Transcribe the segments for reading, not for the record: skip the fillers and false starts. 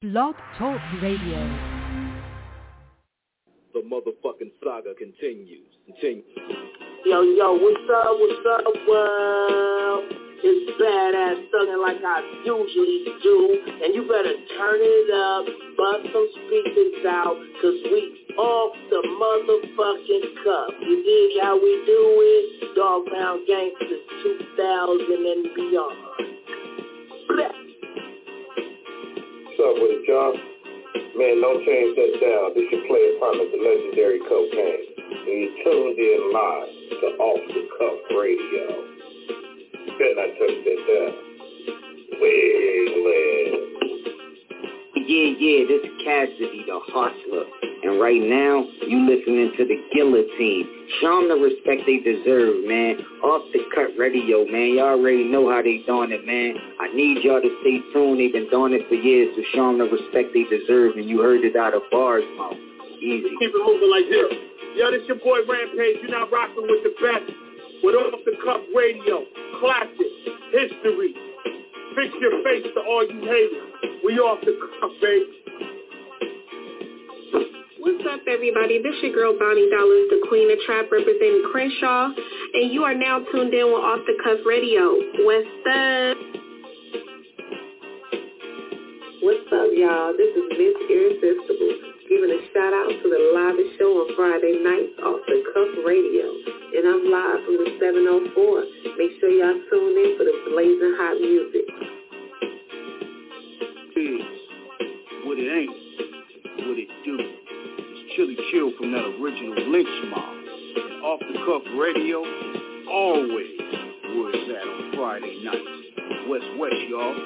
Blog Talk Radio. The motherfucking saga continues. Yo, what's up, world? It's badass thuggin' like I usually do, and you better turn it up, bust some speakers out, cause we off the motherfucking cuff. You dig how we do it? Dog Pound Gangsters 2000 and beyond. Blah. What's up with it, John? Man, don't change that down. This your player partner, the legendary Cocaine. And you tuned in live to Off the Cuff Radio. Better not touch that down. Wiggling. Yeah, this is Cassidy, the hustler. And right now, you listening to the Guillotine. Show them the respect they deserve, man. Off the Cut Radio, man. Y'all already know how they doing it, man. I need y'all to stay tuned. They've been doing it for years, so show them the respect they deserve. And you heard it out of bars, mouth. Easy. Keep it moving like this. Yo, this your boy Rampage. You're not rocking with the best. With Off the Cuff Radio. Classic. History. Fix your face to all you haters. We off the cuff, baby. What's up, everybody? This your girl, Bonnie Dollars, the Queen of Trap, representing Crenshaw, and you are now tuned in with Off the Cuff Radio. What's up? What's up, y'all? This is Miss Irresistible, giving a shout-out to the livest show on Friday nights, Off the Cuff Radio, and I'm live from the 704. Make sure y'all tune in for the blazing hot music. What it ain't, what it do. It's Chili Chill from that original Lynch Mob. And Off the Cuff Radio, always where it's at on Friday nights. West, y'all.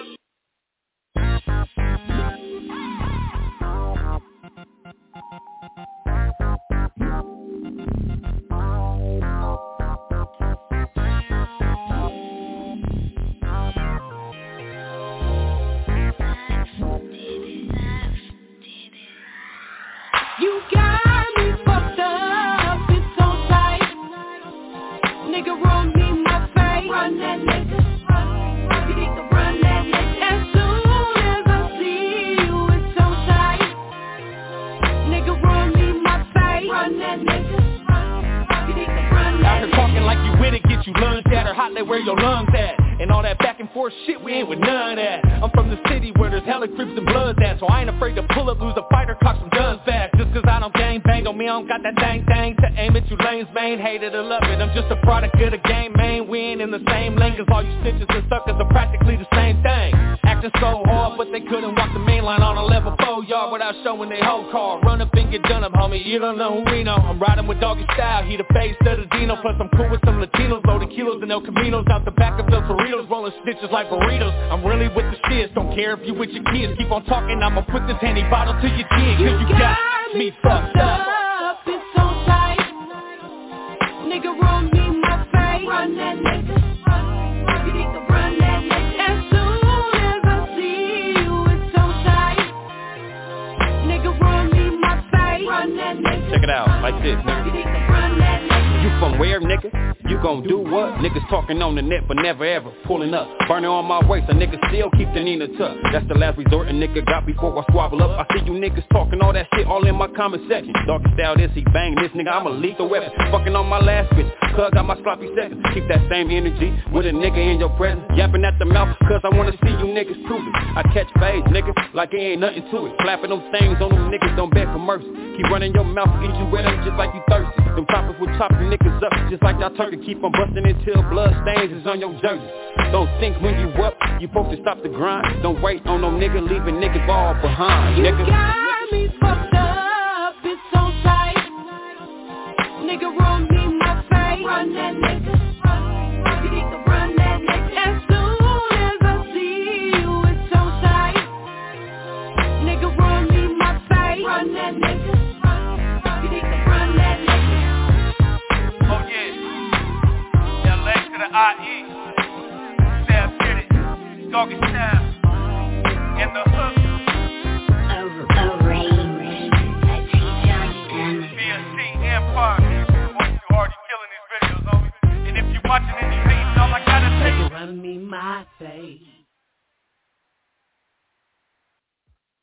You got me fucked up, it's so tight. Nigga, run me my face. Run that nigga. You need to run that nigga. As soon as I see you, it's so tight. Nigga, run me my face. Run that nigga. You need to run that nigga. Out here talking like you with it, get you lungs at or hot, like where your lungs at. And all that back and forth shit, we ain't with none of that. I'm from the city where there's hella creeps and bloods at, so I ain't afraid to pull up, lose a fight, or cock some guns back. Just cause I don't gang bang on me, I don't got that dang to aim at you lanes, main. Hate it or love it, I'm just a product of the game, main. We ain't in the same lane, cause all you stitches and suckers are practically the same thing. Acting so hard, but they couldn't walk the main line on a level 4 yard without showing their whole car. Run up and get done up, homie, you don't know who we know. I'm riding with Doggy Style, he the face of the Dino. Plus I'm cool with some Latinos, loaded kilos and El Caminos. Out the back of the Doritos, rolling stitches like burritos. I'm really with the shits, don't care if you with your kids. Keep on talking, I'ma put this handy bottle to your chin. Cause you got me fucked up. It's so tight. Nigga, run me my face. Run that nigga. You need to run that nigga. As soon as I see you, it's so tight. Nigga, run me my face. Run that nigga. Check it out, like this, nigga. You need to run that nigga. You from where, nigga? You gon' do what? Niggas talking on the net but never ever pulling up. Burning on my waist, a nigga still keep the Nina tuck. That's the last resort a nigga got before I squabble up. I see you niggas talking all that shit all in my comment section. Doggy Style this, he bang this nigga, I'm a lethal weapon. Fucking on my last bitch, cuz got my sloppy seconds. Keep that same energy with a nigga in your presence. Yapping at the mouth, cuz I wanna see you niggas prove it. I catch fades, nigga, like it ain't nothing to it. Clapping those things on them niggas, don't beg for mercy. Keep running your mouth, eat you wet up just like you thirsty. Them choppers will chop you niggas up just like y'all turkey. Keep on busting until blood stains is on your jersey. Don't think when you up, you supposed to stop the grind. Don't wait on no nigga, leaving niggas all behind, nigga. You got me fucked up, it's so tight. Nigga, run me my face. Run that nigga. You need to run that nigga. As soon as I see you, it's so tight. Nigga, run me my face. Run that nigga. You need to run that nigga. Oh yeah, LA to the IE, Sam Get It, Doggy Style, and the hook. BSC Empire, boy, you already killing these videos, homie. And if you watching and you hating, all I gotta say is run me my face.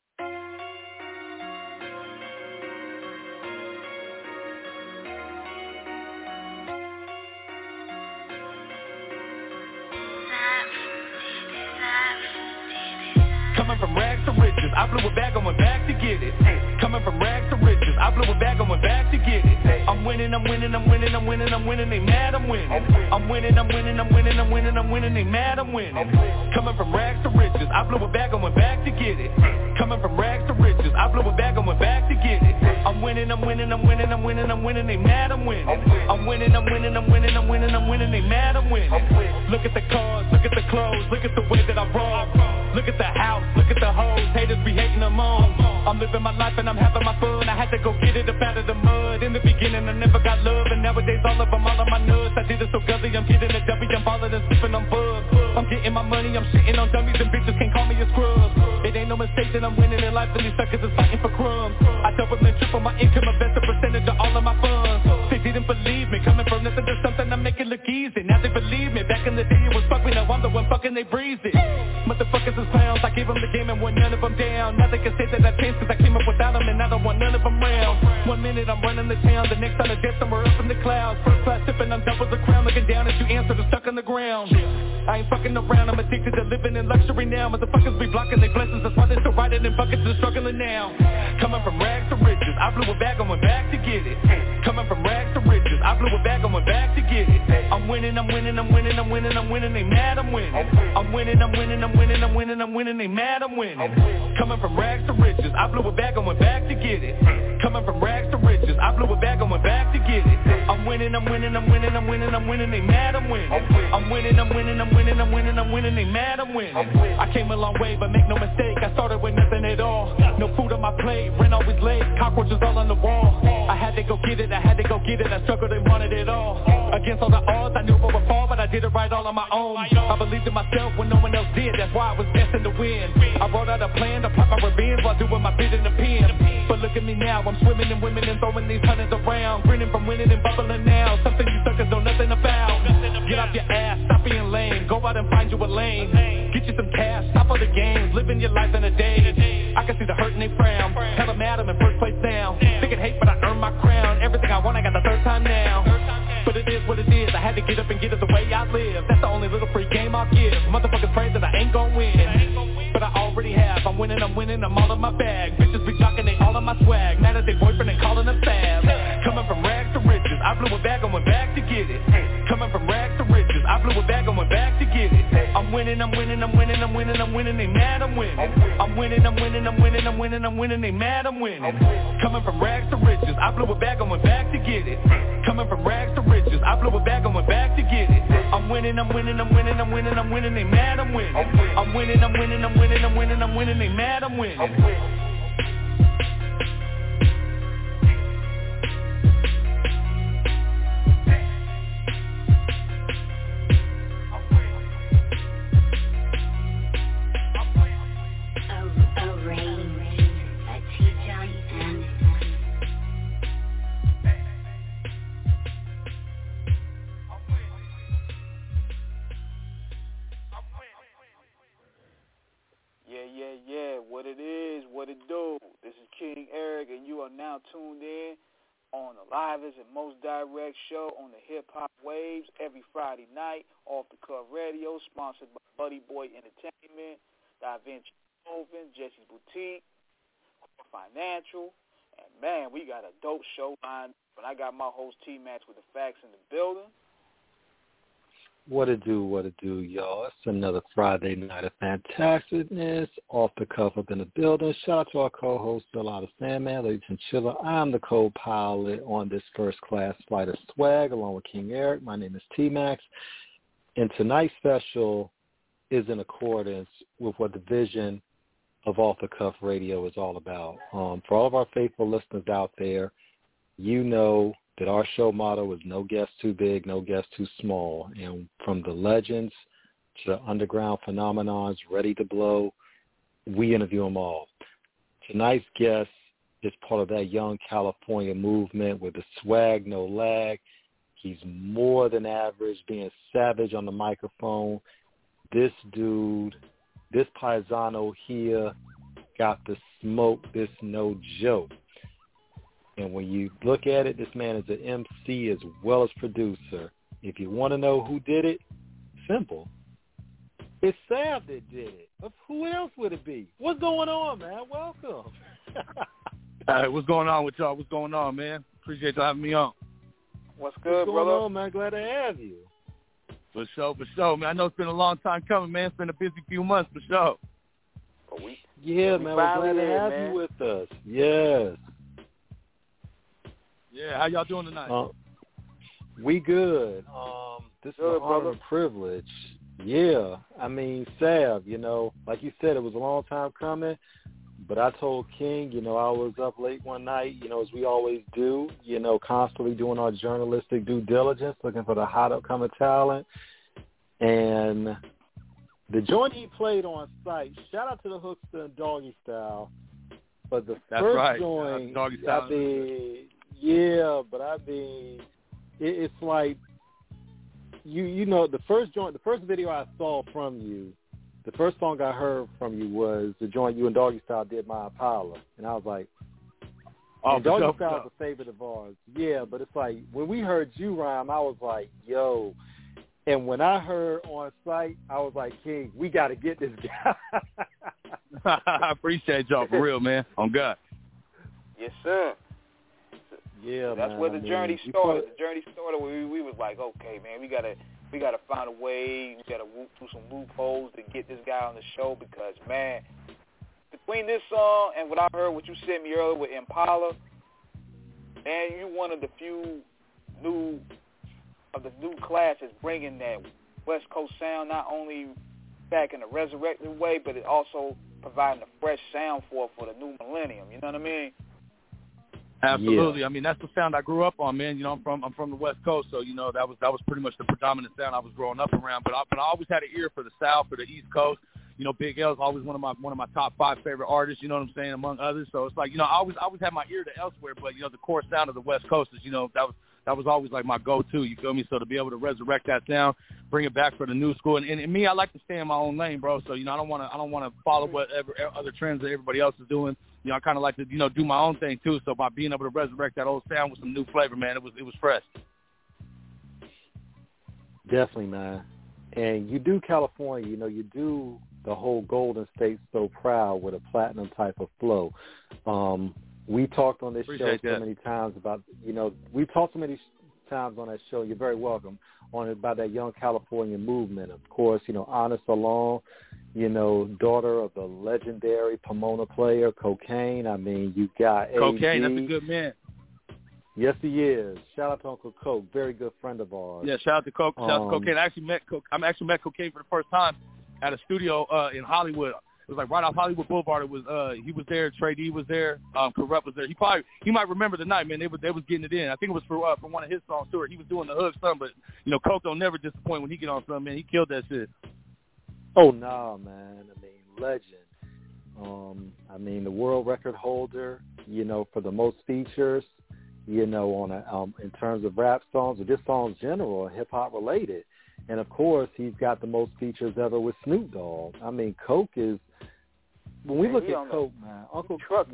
Coming from rags to riches, I blew it back, I went back to get it. Coming from rags to riches, I blew it back, I went back to get it. I'm winning, I'm winning, I'm winning, I'm winning, I'm winning, they mad I'm winning. I'm winning, I'm winning, I'm winning, I'm winning, I'm winning, they mad I'm winning. Coming from rags to riches, I blew it back, I went back to get it. Coming from rags to riches, I blew it back, I went back to get it. I'm winning, I'm winning, I'm winning, I'm winning, I'm winning, they mad I'm winning. I'm winning, I'm winning, I'm winning, I'm winning, I'm winning, they mad I'm winning. Look at the cars, look at the clothes, look at the way that I roll. Look at the house, look at the hoes, haters be hating them on. I'm living my life and I'm having my fun. I had to go get it up out of the mud. In the beginning I never got love, and nowadays all of them all on my nuts. I did it so guzzy, I'm getting a W, I'm balling and slipping on bugs. I'm getting my money, I'm shitting on dummies, and bitches can't call me a scrub. It ain't no mistake that I'm winning in life, and these suckers is fighting for crumbs. I double and triple my income, invest a percentage of all of my funds. They didn't believe me, coming from nothing to something, I make it look easy. Now they believe me, back in the day it was fuck me, now I'm the one fucking they breezy. Motherfuckers is clowns, I gave them the game and won none of them down. Now they can say that I changed cause I came up without them, and I don't want none of them round. 1 minute I'm running the town, the next time I jet somewhere up in the clouds. First class sipping on doubles a crown, looking down as you answer the stuck on the ground. I ain't fucking around, I'm addicted to living in luxury now. Motherfuckers be blocking their blessings, that's why they still riding in buckets and struggling now. Coming from rags to riches, I blew it back, I went back to get it. Coming from rags to riches, I blew it back, I went back to get it. I'm winning, I'm winning, I'm winning, I'm winning, I'm winning, they mad I'm winning. I'm winning, I'm winning, I'm winning, I'm winning, I'm winning, they mad I'm winning. Coming from rags to riches, I blew it back, I went back to get it. Coming from rags to riches, I blew it back, I went back to get it. I'm winning, I'm winning, I'm winning, I'm winning, I'm winning, they mad I'm winning. I'm winning, I'm winning, I'm winning, I'm winning, I'm winning, they mad I'm winning. I came a long way, but make no mistake, I started with nothing at all. No food on my plate, rent always late, cockroaches all on the wall. I had to go get it, I had to go get it, I struggled and wanted it all. Against all the odds, I knew I would fall, but I did it right all on my own. I believed in myself when no one else did, that's why I was destined to win. I wrote out a plan to plot my revenge while doing my bit in the pen. But look at me now, I'm swimming in women and throwing these hundreds around, grinning from winning and bubbling now, something you suckers know nothing about. Get off your ass, stop being lame, go out and find you a lane. Get you some cash, stop all the games, living your life in a day. I can see the hurt in they frown, tell them Adam in first place now. They can hate but I earned my crown, everything I want I got the third time now. But it is what it is, I had to get up and get it the way I live. That's the only little free game I'll give. Motherfuckers pray that I ain't gon' win, but I already have. I'm winning, I'm all in my bag. Bitches be talking, they all on my swag. Mad at their boyfriend and calling them fab. Coming from rags to riches, I blew it back, I went back to get it. Coming from rags to riches, I blew it back, I went back to get it. I'm winning, I'm winning, I'm winning, I'm winning, I'm winning, they mad I'm winning. I'm winning, I'm winning, I'm winning, I'm winning, I'm winning, they mad I'm winning. Coming from rags to riches, I blew it back, I went back to get it. Coming from rags to riches, I blew it back, I went back to get it. I'm winning, I'm winning, I'm winning, I'm winning, I'm winning, they mad I'm winning. I'm winning, I'm winning, I'm winning, I'm winning, I'm winning, they mad I'm winning. Yeah, what it is, what it do. This is King Eric, and you are now tuned in on the livest and most direct show on the hip-hop waves every Friday night, Off the Cuff Radio, sponsored by Buddy Boy Entertainment, Da Vinci Oven, Jesse's Boutique, Financial, and man, we got a dope show lined up. And I got my host T-Max with the facts in the building. What it do, y'all. It's another Friday night of fantasticness. Off the Cuff up in the building. Shout out to our co-host, Delata Sandman, Lady Chinchilla. I'm the co-pilot on this first-class flight of swag, along with King Eric. My name is T-Max. And tonight's special is in accordance with what the vision of Off the Cuff Radio is all about. For all of our faithful listeners out there, you know that our show motto is no guest too big, no guest too small. And from the legends to the underground phenomenons ready to blow, we interview them all. Tonight's guest is part of that young California movement with the swag, no lag. He's more than average, being savage on the microphone. This dude, this paisano here got the smoke. This no joke. And when you look at it, this man is an MC as well as producer. If you want to know who did it, simple. It's Sav that did it. Who else would it be? What's going on, man? Welcome. What's going on with y'all? What's going on, man? Appreciate y'all having me on. What's good, What's going on, man? Glad to have you. For sure, man. I know it's been a long time coming, man. It's been a busy few months, for sure. Yeah, man. We're glad to have you with us. Yes. Yeah, how y'all doing tonight? We good. This is an honor and privilege. Yeah. I mean, Sav, like you said, it was a long time coming. But I told King, I was up late one night, as we always do, constantly doing our journalistic due diligence, looking for the hot upcoming talent. And the joint he played on site, shout out to the Hookster and Doggy Style. But the first joint, Doggy Style. It's like, the first video I saw from you, the first song I heard from you was the joint you and Doggy Style did, My Impala. And I was like, Doggy Style is a favorite of ours. Yeah, but it's like, when we heard you rhyme, I was like, yo. And when I heard on site, I was like, King, we got to get this guy. I appreciate y'all, for real, man. On God. Yes, sir. Yeah, that's man, where the journey started. The journey started where we was like, okay, man, we gotta find a way. We gotta whoop through some loopholes to get this guy on the show because, man, between this song and what I heard, what you sent me earlier with Impala, man, you one of the few new class that's bringing that West Coast sound not only back in a resurrected way, but it also providing a fresh sound for the new millennium. You know what I mean? Absolutely. Yeah. I mean, that's the sound I grew up on, man. I'm from the West Coast, so that was pretty much the predominant sound I was growing up around. But I always had an ear for the South, for the East Coast. Big L's always one of my top 5 favorite artists. You know what I'm saying, among others. So it's like I always had my ear to elsewhere, but the core sound of the West Coast is that was always like my go-to. You feel me? So to be able to resurrect that sound, bring it back for the new school, and me, I like to stay in my own lane, bro. So I don't want to follow whatever other trends that everybody else is doing. I kind of like to do my own thing too. So by being able to resurrect that old sound with some new flavor, man, it was fresh. Definitely, man. And you do California, you do the whole Golden State so proud with a platinum type of flow. We talked on this show so many times about, we talked so many times on that show, you're very welcome, about that young California movement. Of course, Honest Alone, daughter of the legendary Pomona player, Cocaine. I mean, you got Cocaine, AD. that's a good man. Yes, he is. Shout out to Uncle Coke, very good friend of ours. Yeah, shout out to Coke. Shout out to Cocaine. I actually met Cocaine for the first time at a studio in Hollywood. It was like right off Hollywood Boulevard. It was he was there, Trey D was there, Corrupt was there. He might remember the night, man. They was getting it in. I think it was for one of his songs too. He was doing the hook something, but Coke don't never disappoint when he get on something, man. He killed that shit. Oh no, man. I mean, legend. I mean, the world record holder, for the most features, on in terms of rap songs or just songs general, hip hop related. And of course, he's got the most features ever with Snoop Dogg. I mean, Coke is, when we look at Coke, man, Uncle Truck,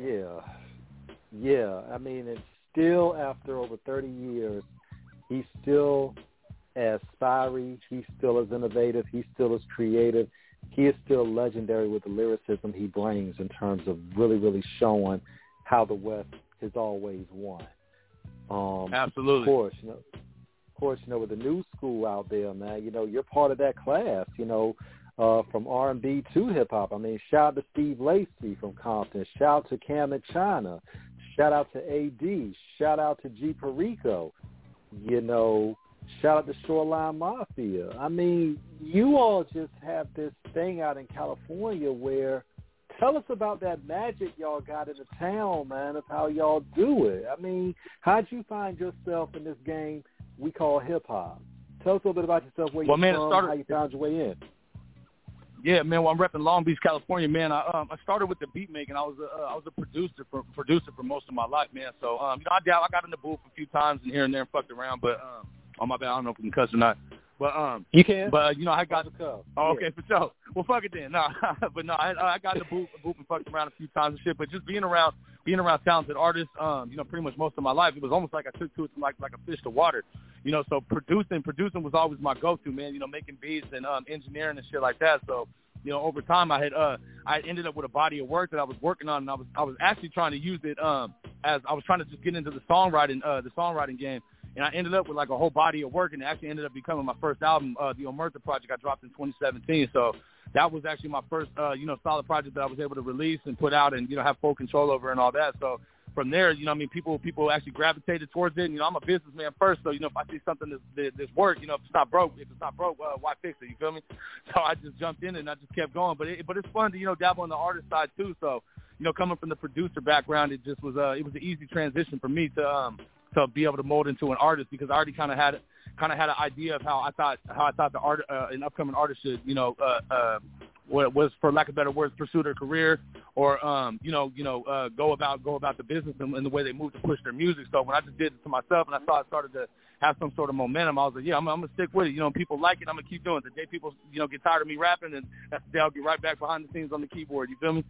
yeah. I mean, it's still, after over 30 years, he's still as fiery, he's still as innovative, he's still as creative. He is still legendary with the lyricism he brings in terms of really, really showing how the West has always won. Absolutely. Of course, with the new school out there, man, you're part of that class, from R&B to hip-hop. I mean, shout out to Steve Lacy from Compton. Shout out to Cam and China. Shout out to A.D. Shout out to G. Perico. Shout out to Shoreline Mafia. I mean, you all just have this thing out in California where, tell us about that magic y'all got in the town, man, of how y'all do it. I mean, how'd you find yourself in this game we call hip-hop? Tell us a little bit about yourself, where you're from, how you found your way in. Yeah, man. Well, I'm repping Long Beach, California, man. I started with the beat making. I was a producer for most of my life, man. So I got in the booth a few times and here and there and fucked around, but on my bad, I don't know if we can cuss or not. But you can. But I got the okay, for sure. Well, fuck it then. No, but no, I got the boop and fucked around a few times and shit. But just being around talented artists, pretty much most of my life, it was almost like I took to it like a fish to water. So producing was always my go-to, man. Making beats and engineering and shit like that. So, over time I ended up with a body of work that I was working on, and I was actually trying to use it as I was trying to just get into the songwriting game. And I ended up with like a whole body of work, and it actually ended up becoming my first album, the Omerta project I dropped in 2017. So that was actually my first, solid project that I was able to release and put out and, have full control over and all that. So from there, people actually gravitated towards it. And, I'm a businessman first. So, if I see something that's work, if it's not broke, why fix it? You feel me? So I just jumped in and I just kept going. But it's fun to, dabble on the artist side too. So, coming from the producer background, it just was, it was an easy transition for me to be able to mold into an artist, because I already kind of had an idea of how I thought an upcoming artist should, what was, for lack of better words, pursue their career or, go about the business and the way they move to push their music. So when I just did it to myself and I saw it started to have some sort of momentum, I was like, yeah, I'm going to stick with it. People like it, I'm going to keep doing it. The day people, get tired of me rapping, and that's the day I'll get right back behind the scenes on the keyboard. You feel me?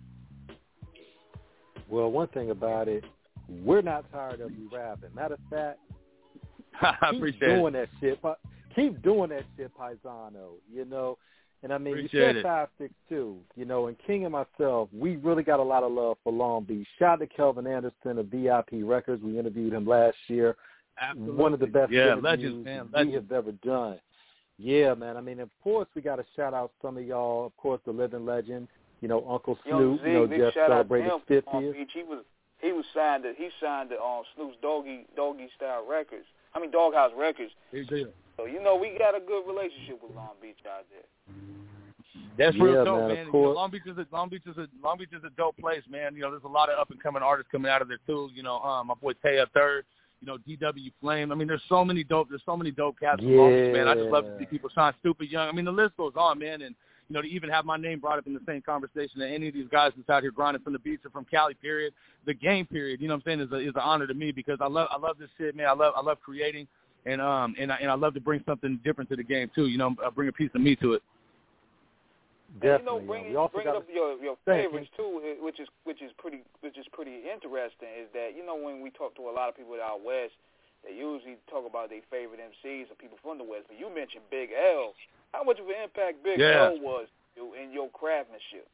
Well, one thing about it, we're not tired of you rapping. Matter of fact, keep doing that shit. Keep doing that shit, Paisano. And I mean, appreciate you said 5'6", and King and myself, we really got a lot of love for Long Beach. Shout out to Kelvin Anderson of VIP Records. We interviewed him last year. Absolutely. One of the best interviews legend. we have ever done. Yeah, man. I mean, of course, we got to shout out some of y'all. Of course, the living legend, Uncle Snoop, just celebrated 50th. He signed to Snoop's Doggy Style Records. I mean Doghouse Records. So we got a good relationship with Long Beach out there. That's real dope, man. Long Beach is a dope place, man. There's a lot of up and coming artists coming out of there too. My boy Taya Third, DW Flame. I mean, there's so many dope cats from Long Beach, man. I just love to see people shine stupid young. I mean, the list goes on, man, and to even have my name brought up in the same conversation that any of these guys that's out here grinding from the beach or from Cali, period, the game, period, is an honor to me, because I love this shit, man. I love creating, and I love to bring something different to the game too. Bring a piece of me to it. Definitely. Bringing up your favorites too, which is pretty interesting, is that when we talk to a lot of people out west, they usually talk about their favorite MCs or people from the west. But you mentioned Big L. How much of an impact Big L was in your craftsmanship?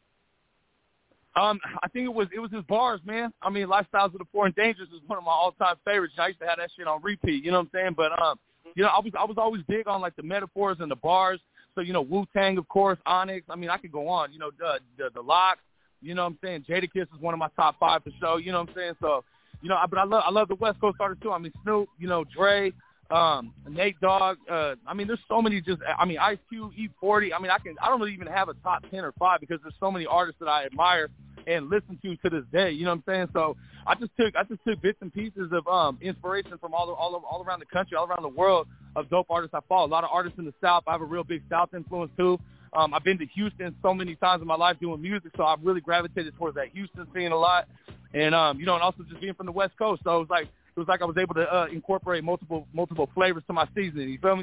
I think it was his bars, man. I mean, Lifestyles of the Poor and Dangerous is one of my all-time favorites. I used to have that shit on repeat. You know what I'm saying? But I was always big on like the metaphors and the bars. So Wu-Tang, of course, Onyx. I mean, I could go on. The Lox. You know what I'm saying? Jadakiss is one of my top 5 for sure. You know what I'm saying? So but I love the West Coast artists too. I mean, Snoop. Dre. Nate Dogg. I mean, there's so many. Ice Cube, E40. I mean, I don't really even have a top 10 or 5, because there's so many artists that I admire and listen to this day. You know what I'm saying? So I just took bits and pieces of inspiration from all around the country, all around the world, of dope artists I follow. A lot of artists in the South. I have a real big South influence too. I've been to Houston so many times in my life doing music, so I've really gravitated towards that Houston scene a lot. And and also just being from the West Coast, so it was like I was able to incorporate multiple flavors to my seasoning. You feel me?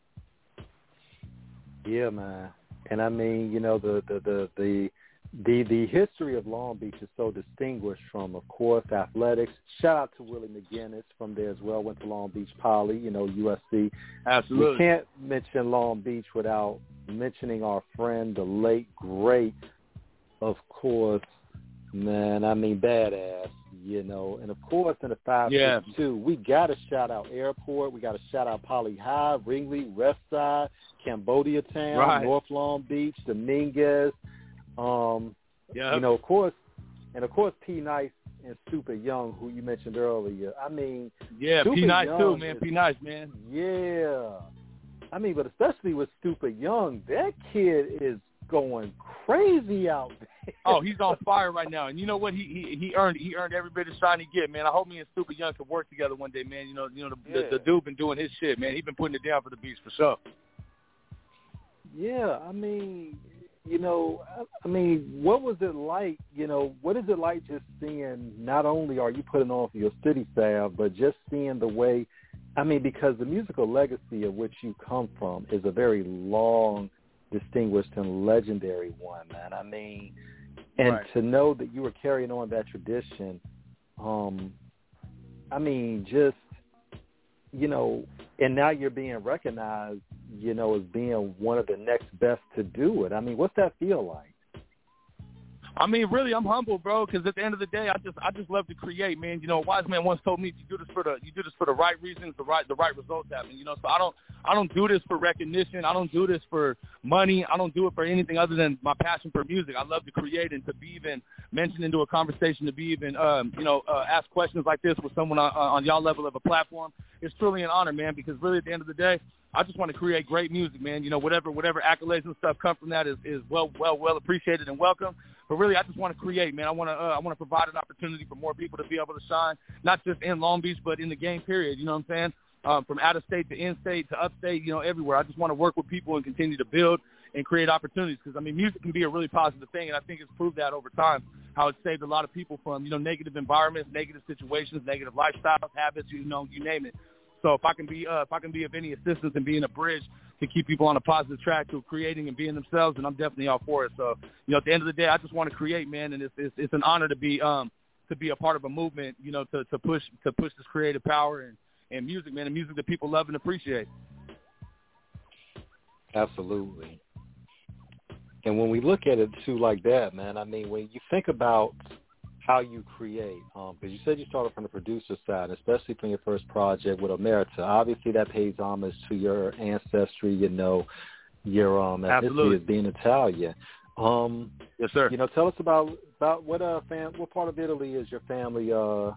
Yeah, man. And I mean, the history of Long Beach is so distinguished from, of course, athletics. Shout out to Willie McGinnis from there as well. Went to Long Beach Poly, USC. Absolutely. We can't mention Long Beach without mentioning our friend, the late great, of course, man. I mean, badass. And of course in the 562, we got to shout out Airport. We got to shout out Poly High, Ringley, Westside, Cambodia Town, North Long Beach, Dominguez. Of course, P Nice and Stupid Young, who you mentioned earlier. I mean, P Nice too, man. P Nice, man. Yeah. I mean, but especially with Stupid Young, that kid is going crazy out there. Oh, he's on fire right now, and you know what? He earned every bit of shine he get, man. I hope me and Stupid Young can work together one day, man. The dude been doing his shit, man. He been putting it down for the beats for sure. Yeah, I mean, what was it like? What is it like just seeing? Not only are you putting on for your city staff, but just seeing the way. I mean, because the musical legacy of which you come from is a very long, distinguished, and legendary one, man. I mean, and to know that you were carrying on that tradition, I mean, just, you know, and now you're being recognized, you know, as being one of the next best to do it. I mean, what's that feel like? I mean, really, I'm humble, bro, because at the end of the day, I just love to create, man. You know, a wise man once told me, you do this for the right reasons, the right results happen. You know, so I don't do this for recognition. I don't do this for money. I don't do it for anything other than my passion for music. I love to create, and to be even mentioned into a conversation, to be even ask questions like this with someone on y'all level of a platform. It's truly an honor, man, because really at the end of the day, I just want to create great music, man. You know, whatever accolades and stuff come from that is well appreciated and welcome. But really, I just want to create, man. I want to provide an opportunity for more people to be able to shine, not just in Long Beach, but in the game period. You know what I'm saying? From out of state to in-state to upstate, you know, everywhere. I just want to work with people and continue to build and create opportunities, because, I mean, music can be a really positive thing, and I think it's proved that over time, how it's saved a lot of people from, you know, negative environments, negative situations, negative lifestyles, habits, you know, you name it. So if I can be of any assistance and being a bridge to keep people on a positive track to creating and being themselves, and I'm definitely all for it. So, you know, at the end of the day, I just want to create, man, and it's an honor to be a part of a movement, you know, to push this creative power and music, man, and music that people love and appreciate. Absolutely. And when we look at it too like that, man, I mean, when you think about how you create, because you said you started from the producer side, especially from your first project with Omerta. Obviously, that pays homage to your ancestry, you know, your ethnicity as being Italian. Yes, sir. You know, tell us about what part of Italy is your family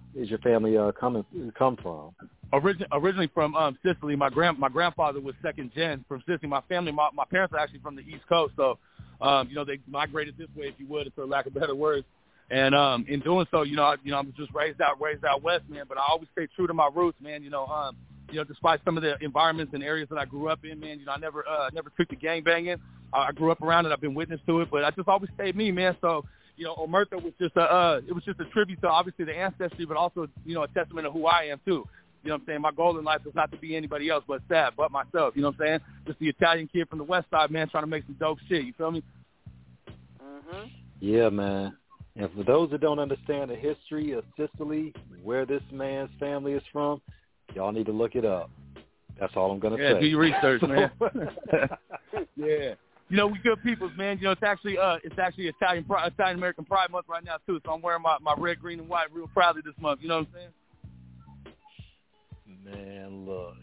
come from? Originally from Sicily. My grandfather was second gen from Sicily. My family, my parents are actually from the East Coast, so you know, they migrated this way, if you would, for lack of better words. And in doing so, you know, I'm just raised out west, man. But I always stay true to my roots, man. You know, despite some of the environments and areas that I grew up in, man. You know, I never took the gang banging. I grew up around it. I've been witness to it, but I just always stayed me, man. So, you know, Omerta was just a tribute to obviously the ancestry, but also, you know, a testament of who I am too. You know what I'm saying? My goal in life is not to be anybody else but myself. You know what I'm saying? Just the Italian kid from the west side, man, trying to make some dope shit. You feel me? Mm-hmm. Yeah, man. And for those that don't understand the history of Sicily, where this man's family is from, y'all need to look it up. That's all I'm going to say. Yeah, do your research, man. Yeah. You know, we good peoples, man. You know, it's actually Italian American Pride Month right now, too. So I'm wearing my red, green, and white real proudly this month. You know what I'm saying? Man, look,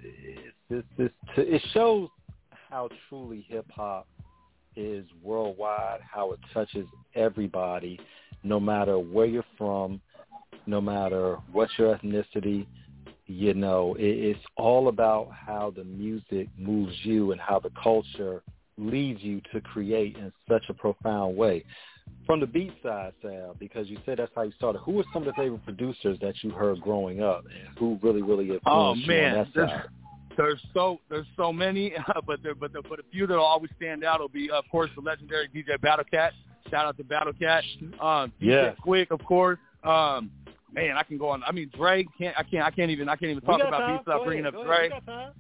it shows how truly hip-hop is worldwide, how it touches everybody, no matter where you're from, no matter what your ethnicity. You know, it's all about how the music moves you and how the culture leads you to create in such a profound way. From the beat side, Sal, because you said that's how you started, who were some of the favorite producers that you heard growing up, and who really influenced you on that side? There's so many, but a few that will always stand out will be, of course, the legendary DJ Battlecat. Shout out to Battlecat. DJ Quick, of course. Man, I can go on. I mean, Dre. I can't even talk about beats without bringing up Dre.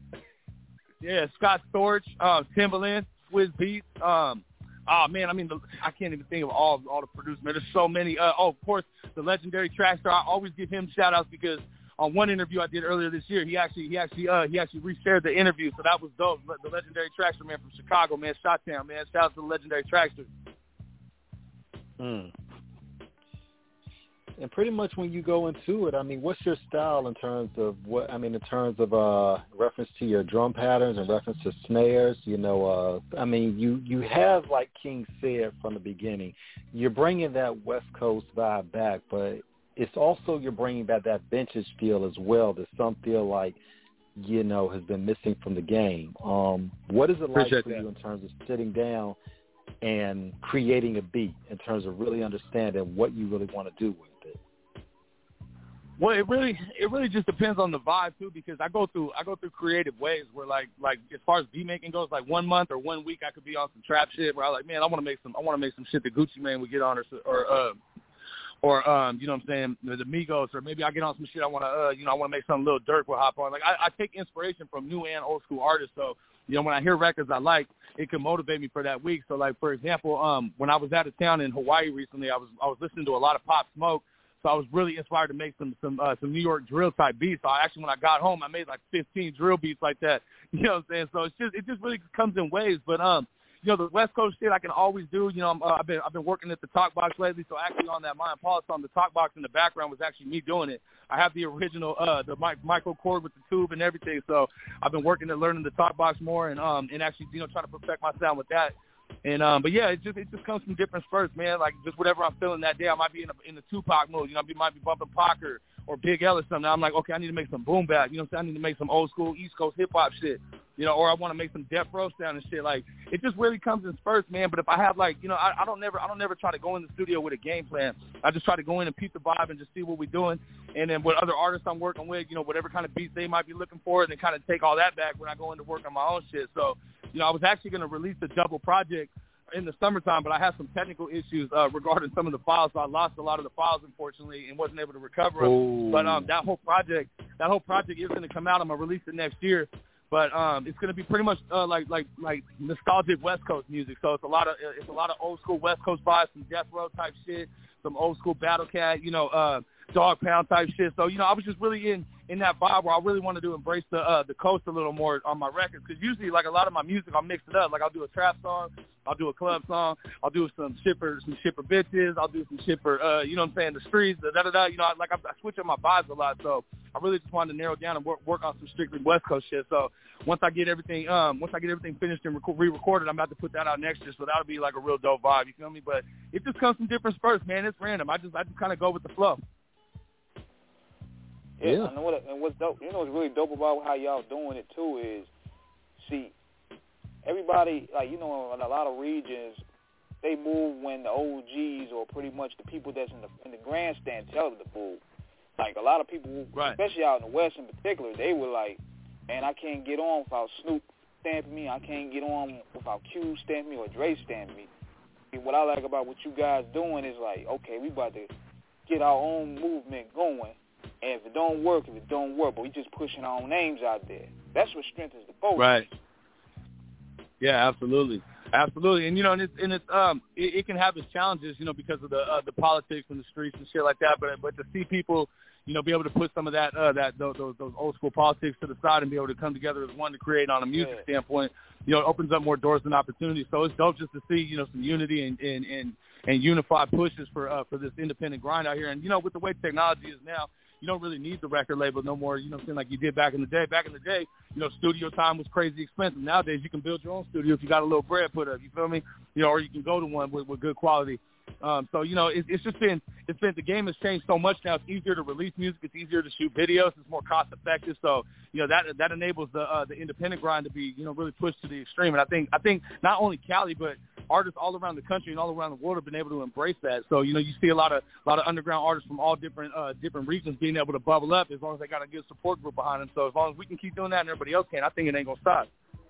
Yeah, Scott Storch, Timbaland, Swizz Beatz. Man, I mean, I can't even think of all the producers. Man, there's so many. Of course, the legendary Trackstar. I always give him shout outs because on one interview I did earlier this year, he actually reshared the interview, so that was dope. The legendary Trackstar, man, from Chicago, man, Shottown, man. Shout out to the legendary Trackstar. And pretty much when you go into it, I mean, what's your style in terms of reference to your drum patterns and reference to snares? You know, I mean, you have, like King said from the beginning, you're bringing that West Coast vibe back, but it's also you're bringing back that vintage feel as well that some feel like, you know, has been missing from the game. What is it like for you in terms of sitting down and creating a beat, in terms of really understanding what you really want to do with it? Well, it really just depends on the vibe too, because I go through creative ways where like as far as beat making goes, like 1 month or 1 week I could be on some trap shit where I like, man, I want to make some shit that Gucci Mane would get on, or you know what I'm saying, the Migos, or maybe I get on some shit I want to, I want to make something Lil Durk will hop on. Like I take inspiration from new and old school artists. So, when I hear records I like, it can motivate me for that week. So, like for example, when I was out of town in Hawaii recently, I was listening to a lot of Pop Smoke. So I was really inspired to make some New York drill type beats. So when I got home, I made like 15 drill beats like that. You know what I'm saying? So it just really comes in waves. But the West Coast shit I can always do. I've been working at the Talk Box lately. So actually on that Mind Paula song, the Talk Box in the background was actually me doing it. I have the original the micro cord with the tube and everything. So I've been working at learning the Talk Box more and actually trying to perfect my sound with that. And but yeah, it just comes from different spurts, man. Like just whatever I'm feeling that day. I might be in the Tupac mood. I might be bumping Pac or Big L or something. I'm like, okay, I need to make some boom bap. You know what I'm saying? I need to make some old school East Coast hip hop shit. Or I want to make some Death Row sound and shit. Like it just really comes in spurts, man. But if I have I don't never try to go in the studio with a game plan. I just try to go in and peep the vibe and just see what we're doing. And then what other artists I'm working with, whatever kind of beats they might be looking for, and then kind of take all that back when I go into work on my own shit. So, I was actually going to release a double project in the summertime, but I had some technical issues regarding some of the files, so I lost a lot of the files, unfortunately, and wasn't able to recover them. Ooh. But that whole project is going to come out. I'm going to release it next year, but it's going to be pretty much like nostalgic West Coast music. So it's a lot of old school West Coast vibes, some Death Row type shit, some old school Battle Cat, Dog Pound type shit. So I was just really in that vibe where I really wanted to embrace the coast a little more on my records, because usually like a lot of my music I'll mix it up. Like I'll do a trap song, I'll do a club song, I'll do some shit for bitches, I'll do some shit for the streets, I switch up my vibes a lot. So I really just wanted to narrow down and work on some strictly West Coast shit. So once I get everything finished and re-recorded, I'm about to put that out next year. So that'll be like a real dope vibe. You feel me? But it just comes from different spurts, man. It's random. I just kind of go with the flow. Yeah, I know and what's dope. What's really dope about how y'all doing it too is, see, everybody in a lot of regions, they move when the OGs or pretty much the people that's in the grandstand tell them to move. Like a lot of people, right, especially out in the West in particular, they were like, man, I can't get on without Snoop stamping me. I can't get on without Q stamping me or Dre stamping me. And what I like about what you guys doing is like, okay, we about to get our own movement going. And if it don't work, but we just pushing our own names out there. That's what strengthens the folks. Right. Yeah, absolutely. And it can have its challenges, because of the politics and the streets and shit like that. But to see people, be able to put some of those old school politics to the side and be able to come together as one to create on a music standpoint, it opens up more doors and opportunities. So it's dope just to see, some unity and unified pushes for this independent grind out here. And with the way technology is now, you don't really need the record label no more, like you did back in the day. Back in the day, studio time was crazy expensive. Nowadays, you can build your own studio if you got a little bread put up, you feel me? Or you can go to one with good quality. So, it's just been the game has changed so much now. It's easier to release music. It's easier to shoot videos. It's more cost effective. So, that enables the independent grind to be, really pushed to the extreme. And I think not only Cali, but artists all around the country and all around the world have been able to embrace that. So, you see a lot of underground artists from all different regions being able to bubble up as long as they got a good support group behind them. So as long as we can keep doing that and everybody else can, I think it ain't going to stop.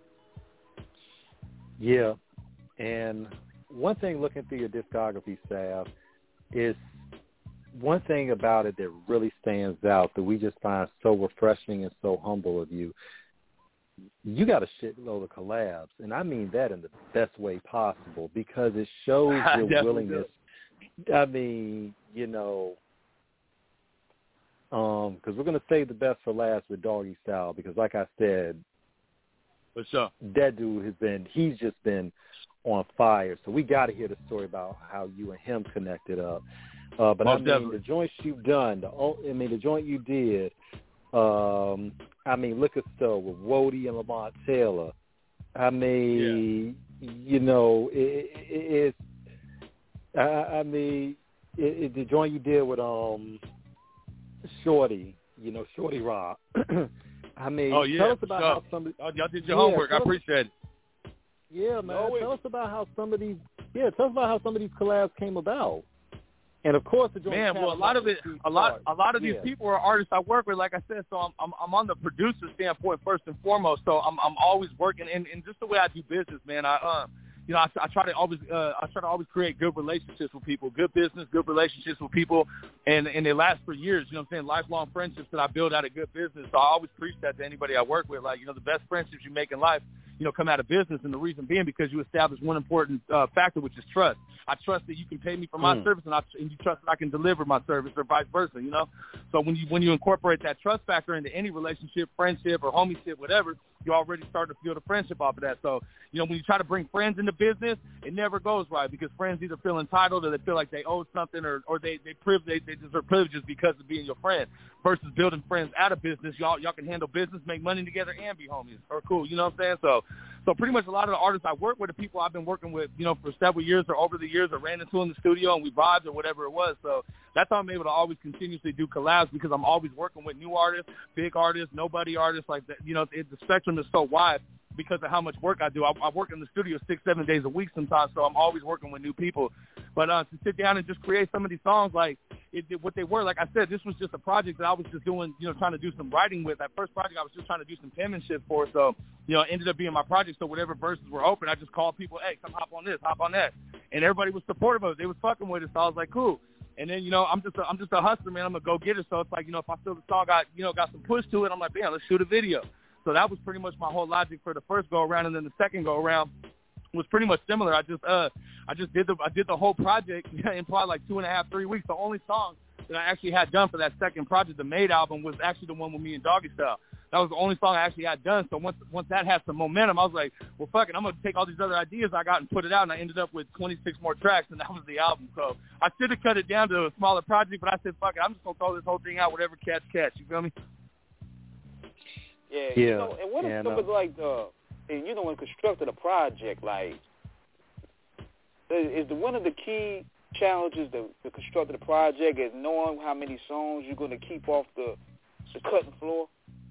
Yeah. And one thing looking through your discography, Sav, is one thing about it that really stands out that we just find so refreshing and so humble of you. You got a shitload of collabs, and I mean that in the best way possible, because it shows your willingness. I mean, because we're going to save the best for last with Doggy Style, because like I said, for sure, that dude he's just been on fire. So we got to hear the story about how you and him connected up. But most definitely. The joints you've done, the joint you did, Liquor Store with Wody and Lamont Taylor. The joint you did with Shorty, Shorty Rock. Tell us about how somebody. Y'all did your homework. I appreciate it. Yeah, man. Tell us about how some of these collabs came about. And of course, the joint. A lot of these people are artists I work with. Like I said, so I'm on the producer standpoint first and foremost. So I'm always working, and just the way I do business, man. you know, I try to always create good relationships with people, good business, good relationships with people, and they last for years. You know what I'm saying? Lifelong friendships that I build out of good business. So I always preach that to anybody I work with. Like, you know, the best friendships you make in life, you know, come out of business, and the reason being because you establish one important factor, which is trust. I trust that you can pay me for my service, and you trust that I can deliver my service, or vice versa. You know, so when you incorporate that trust factor into any relationship, friendship, or homieship, whatever, you already start to build a friendship off of that. So, you know, when you try to bring friends into business, it never goes right because friends either feel entitled or they feel like they owe something, or they deserve privileges because of being your friend. Versus building friends out of business, y'all can handle business, make money together, and be homies or cool. You know what I'm saying? So pretty much a lot of the artists I work with are people I've been working with, you know, for several years or over the years, or ran into in the studio and we vibed or whatever it was. So that's how I'm able to always continuously do collabs, because I'm always working with new artists, big artists, nobody artists, like that. You know, the spectrum is so wide because of how much work I do. I work in the studio 6-7 days a week sometimes, so I'm always working with new people. But to sit down and just create some of these songs, like what they were, like I said, this was just a project that I was just doing, you know, trying to do some writing with. That first project I was just trying to do some penmanship for, so, you know, it ended up being my project. So whatever verses were open, I just called people, hey, come hop on this, hop on that. And everybody was supportive of it. They was fucking with it, so I was like, cool. And then, you know, I'm just a hustler, man. I'm a go-getter. So it's like, you know, if I feel the song got some push to it, I'm like, damn, let's shoot a video. So that was pretty much my whole logic for the first go-around, and then the second go-around was pretty much similar. I did the whole project in probably like 2.5, 3 weeks. The only song that I actually had done for that second project, the Made album, was actually the one with me and Doggy Style. That was the only song I actually had done. So once that had some momentum, I was like, well, fuck it, I'm going to take all these other ideas I got and put it out, and I ended up with 26 more tracks, and that was the album. So I should have cut it down to a smaller project, but I said, fuck it, I'm just going to throw this whole thing out, whatever catch. You feel me? Yeah. You know, and what if some of like you know, when constructing a project, like, is one of the key challenges to constructing a project is knowing how many songs you're going to keep off the cutting floor?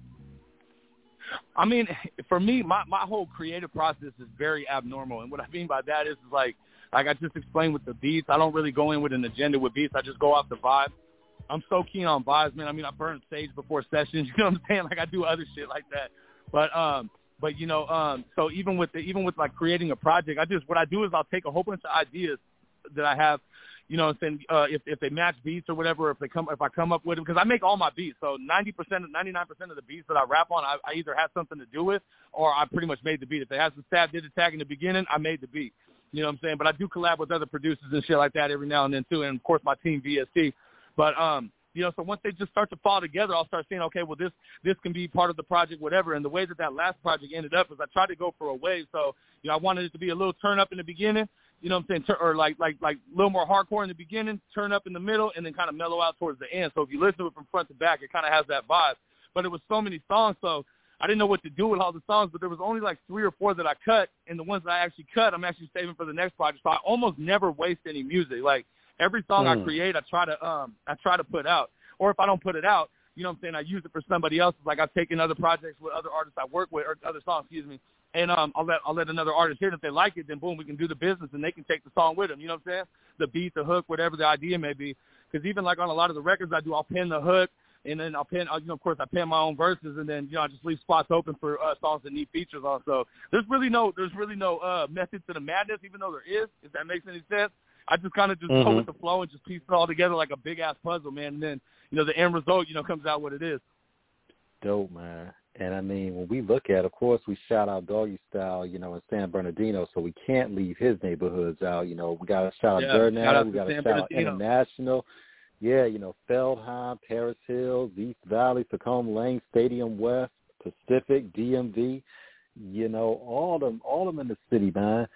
I mean, for me, my whole creative process is very abnormal, and what I mean by that is like I just explained with the beats, I don't really go in with an agenda with beats. I just go off the vibe. I'm so keen on vibes, man. I mean, I burn sage before sessions. You know what I'm saying? Like, I do other shit like that. But you know, so even with like creating a project, what I do is I'll take a whole bunch of ideas that I have, you know, and if they match beats or whatever, if I come up with them, because I make all my beats. So 99% of the beats that I rap on, I either have something to do with, or I pretty much made the beat. If it has the stab, did the tag in the beginning, I made the beat. You know what I'm saying? But I do collab with other producers and shit like that every now and then too, and of course my team VST. But you know, so once they just start to fall together, I'll start saying, okay, well this can be part of the project, whatever. And the way that last project ended up is I tried to go for a wave. So, you know, I wanted it to be a little turn up in the beginning, you know what I'm saying, or like a little more hardcore in the beginning, turn up in the middle, and then kind of mellow out towards the end. So if you listen to it from front to back, it kind of has that vibe. But it was so many songs, so I didn't know what to do with all the songs, but there was only like 3 or 4 that I cut, and the ones that I actually cut, I'm actually saving for the next project. So I almost never waste any music. Like, every song I create, I try to put out. Or if I don't put it out, you know what I'm saying, I use it for somebody else. Like, I've taken other projects with other artists I work with, or other songs, and I'll let another artist hear it. If they like it, then boom, we can do the business, and they can take the song with them. You know what I'm saying? The beat, the hook, whatever the idea may be. Because even like on a lot of the records I do, I'll pen the hook, and then I'll pen, you know, of course I pen my own verses, and then, you know, I just leave spots open for songs that need features on. So there's really no method to the madness, even though there is, if that makes any sense. I just kind of just go with the flow and just piece it all together like a big-ass puzzle, man. And then, you know, the end result, you know, comes out what it is. Dope, man. And, I mean, when we look at, of course, we shout out Doggy Style, you know, in San Bernardino, so we can't leave his neighborhoods out. You know, we got to shout out Bernard, we got to shout out International. Yeah, you know, Feldheim, Paris Hills, East Valley, Tacoma Lane, Stadium West, Pacific, DMV, you know, all them in the city, man.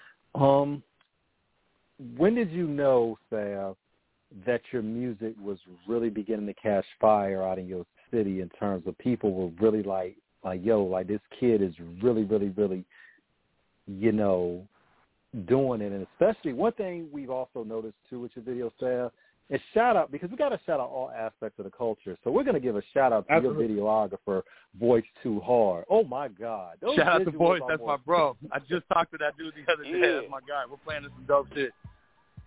When did you know, Sav, that your music was really beginning to catch fire out in your city in terms of people were really like, yo, like this kid is really, really, really, you know, doing it? And especially one thing we've also noticed, too, with your video, Sav, is shout out, because we got to shout out all aspects of the culture. So we're going to give a shout out to your videographer, Voice Too Hard. Oh, my God. Shout out to Voice. That's my bro. I just talked to that dude the other day. That's my guy. We're playing some dope shit.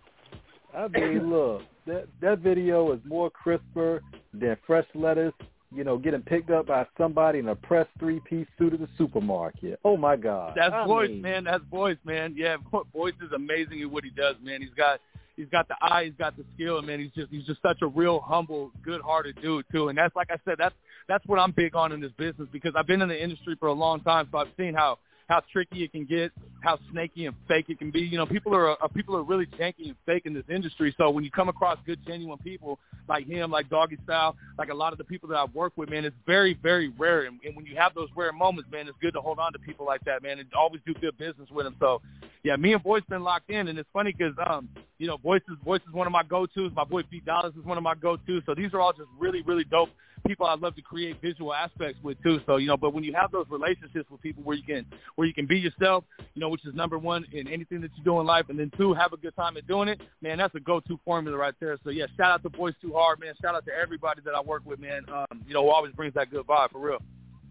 I mean, look, that video is more crisper than fresh lettuce, getting picked up by somebody in a pressed 3-piece suit at the supermarket. Oh my God. That's Boyce, man. That's Boyce, man. Yeah, Boyce is amazing at what he does, man. He's got the eye, he's got the skill, and man, he's just such a real humble, good-hearted dude too. And that's, like I said, that's what I'm big on in this business, because I've been in the industry for a long time, so I've seen how tricky it can get, how snaky and fake it can be. People are really janky and fake in this industry. So when you come across good, genuine people like him, like Doggy Style, like a lot of the people that I've worked with, man, it's very, very rare. And when you have those rare moments, man, it's good to hold on to people like that, man, and always do good business with them. So, yeah, me and Boyce been locked in, and it's funny because, Boyce is one of my go-tos. My boy Pete Dallas is one of my go-tos. So these are all just really, really dope people I love to create visual aspects with too. So, but when you have those relationships with people where you can be yourself, which is number one in anything that you do in life, and then two, have a good time at doing it, man, that's a go-to formula right there. So yeah, shout out to Boyce Too Hard, man. Shout out to everybody that I work with, man. Who always brings that good vibe, for real.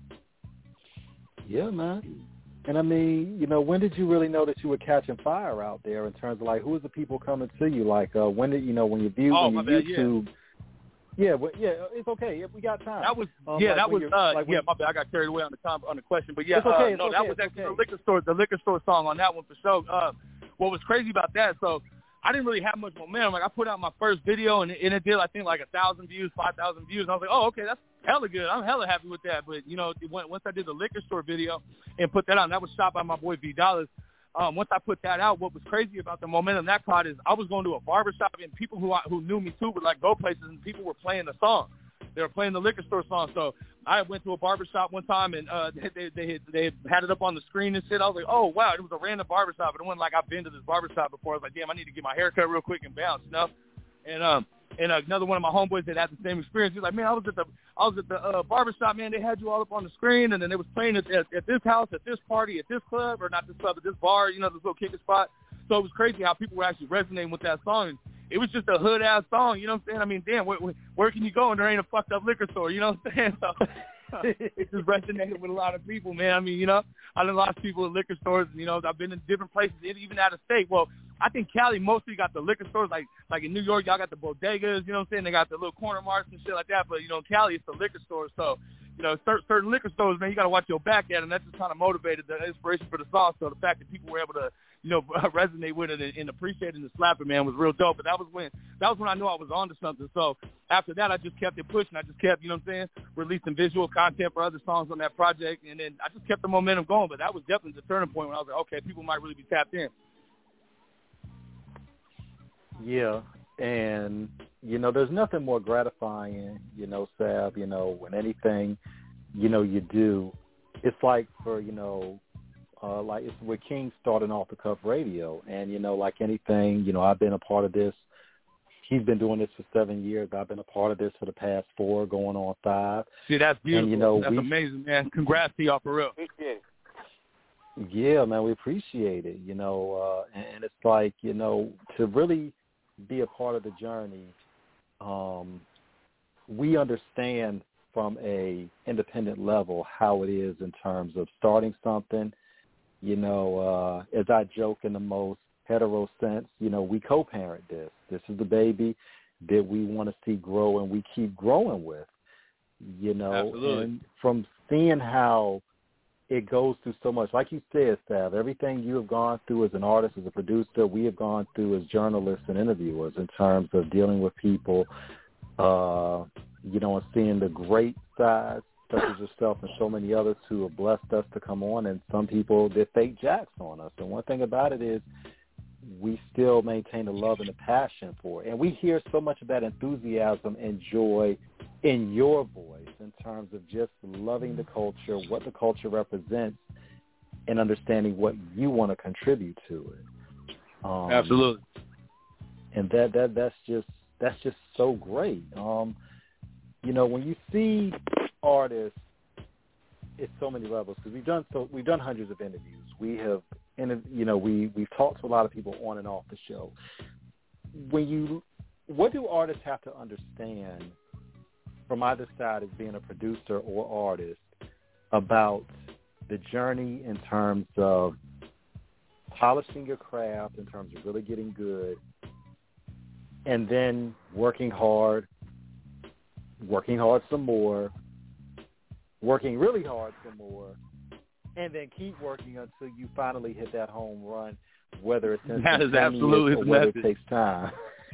Yeah, man. And I mean, when did you really know that you were catching fire out there in terms of like, who was the people coming to you? Like, when did when you viewed YouTube? Yeah, it's okay. We got time. That was my bad. I got carried away on the question, but yeah, it's okay, that was actually the liquor store song on that one for sure. What was crazy about that? So I didn't really have much momentum. Like I put out my first video and it did I think like 1,000 views, 5,000 views. And I was like, oh, okay, that's hella good. I'm hella happy with that. But once I did the liquor store video and put that out, and that was shot by my boy V Dollars. Once I put that out, what was crazy about the momentum that caught is I was going to a barbershop, and people who knew me too would like go places, and people were playing the song. They were playing the liquor store song. So I went to a barbershop one time, and they had it up on the screen and shit. I was like, oh, wow, it was a random barbershop. It wasn't like I've been to this barbershop before. I was like, damn, I need to get my hair cut real quick and bounce, And another one of my homeboys that had the same experience. He was like, man, I was at the barbershop, man. They had you all up on the screen, and then they was playing at this house, at this party, at this club, or not this club, at this bar, this little kicking spot. So it was crazy how people were actually resonating with that song. And it was just a hood-ass song, you know what I'm saying? I mean, damn, where can you go and there ain't a fucked-up liquor store, you know what I'm saying? So it just resonated with a lot of people, man. I mean, I done lost people at liquor stores. I've been in different places, even out of state. Well, I think Cali mostly got the liquor stores, like in New York, y'all got the bodegas, you know what I'm saying? They got the little corner marts and shit like that. But, in Cali, it's the liquor stores. So, certain liquor stores, man, you got to watch your back at, and that just kind of motivated the inspiration for the song. So the fact that people were able to, resonate with it and appreciate it and slap it, man, was real dope. But that was when I knew I was onto something. So after that, I just kept it pushing. I just kept, releasing visual content for other songs on that project, and then I just kept the momentum going. But that was definitely the turning point when I was like, okay, people might really be tapped in. Yeah, and, there's nothing more gratifying, Sav, when anything, you do. It's like for, like it's with King starting Off the Cuff Radio. And, like anything, I've been a part of this. He's been doing this for 7 years. I've been a part of this for the past 4, going on 5. See, that's beautiful. And, that's amazing, man. Congrats to y'all, for real. Appreciate it. Yeah, man, we appreciate it, and it's like, to really be a part of the journey, we understand from a independent level how it is in terms of starting something. As I joke in the most hetero sense, we co-parent this. This is the baby that we want to see grow and we keep growing with, Absolutely. And from seeing how it goes through so much, like you said, Sav, everything you have gone through as an artist, as a producer, we have gone through as journalists and interviewers in terms of dealing with people, and seeing the great sides, such as yourself and so many others who have blessed us to come on, and some people that fake jacks on us. And one thing about it is we still maintain the love and the passion for it. And we hear so much of that enthusiasm and joy in your voice in terms of just loving the culture, what the culture represents, and understanding what you want to contribute to it. Absolutely. And that's just so great. When you see artists at so many levels, because we've done hundreds of interviews. We have, we've talked to a lot of people on and off the show. What do artists have to understand from either side as being a producer or artist about the journey in terms of polishing your craft, in terms of really getting good, and then working hard some more, working really hard some more, and then keep working until you finally hit that home run, whether it's instantaneous or whether it takes time.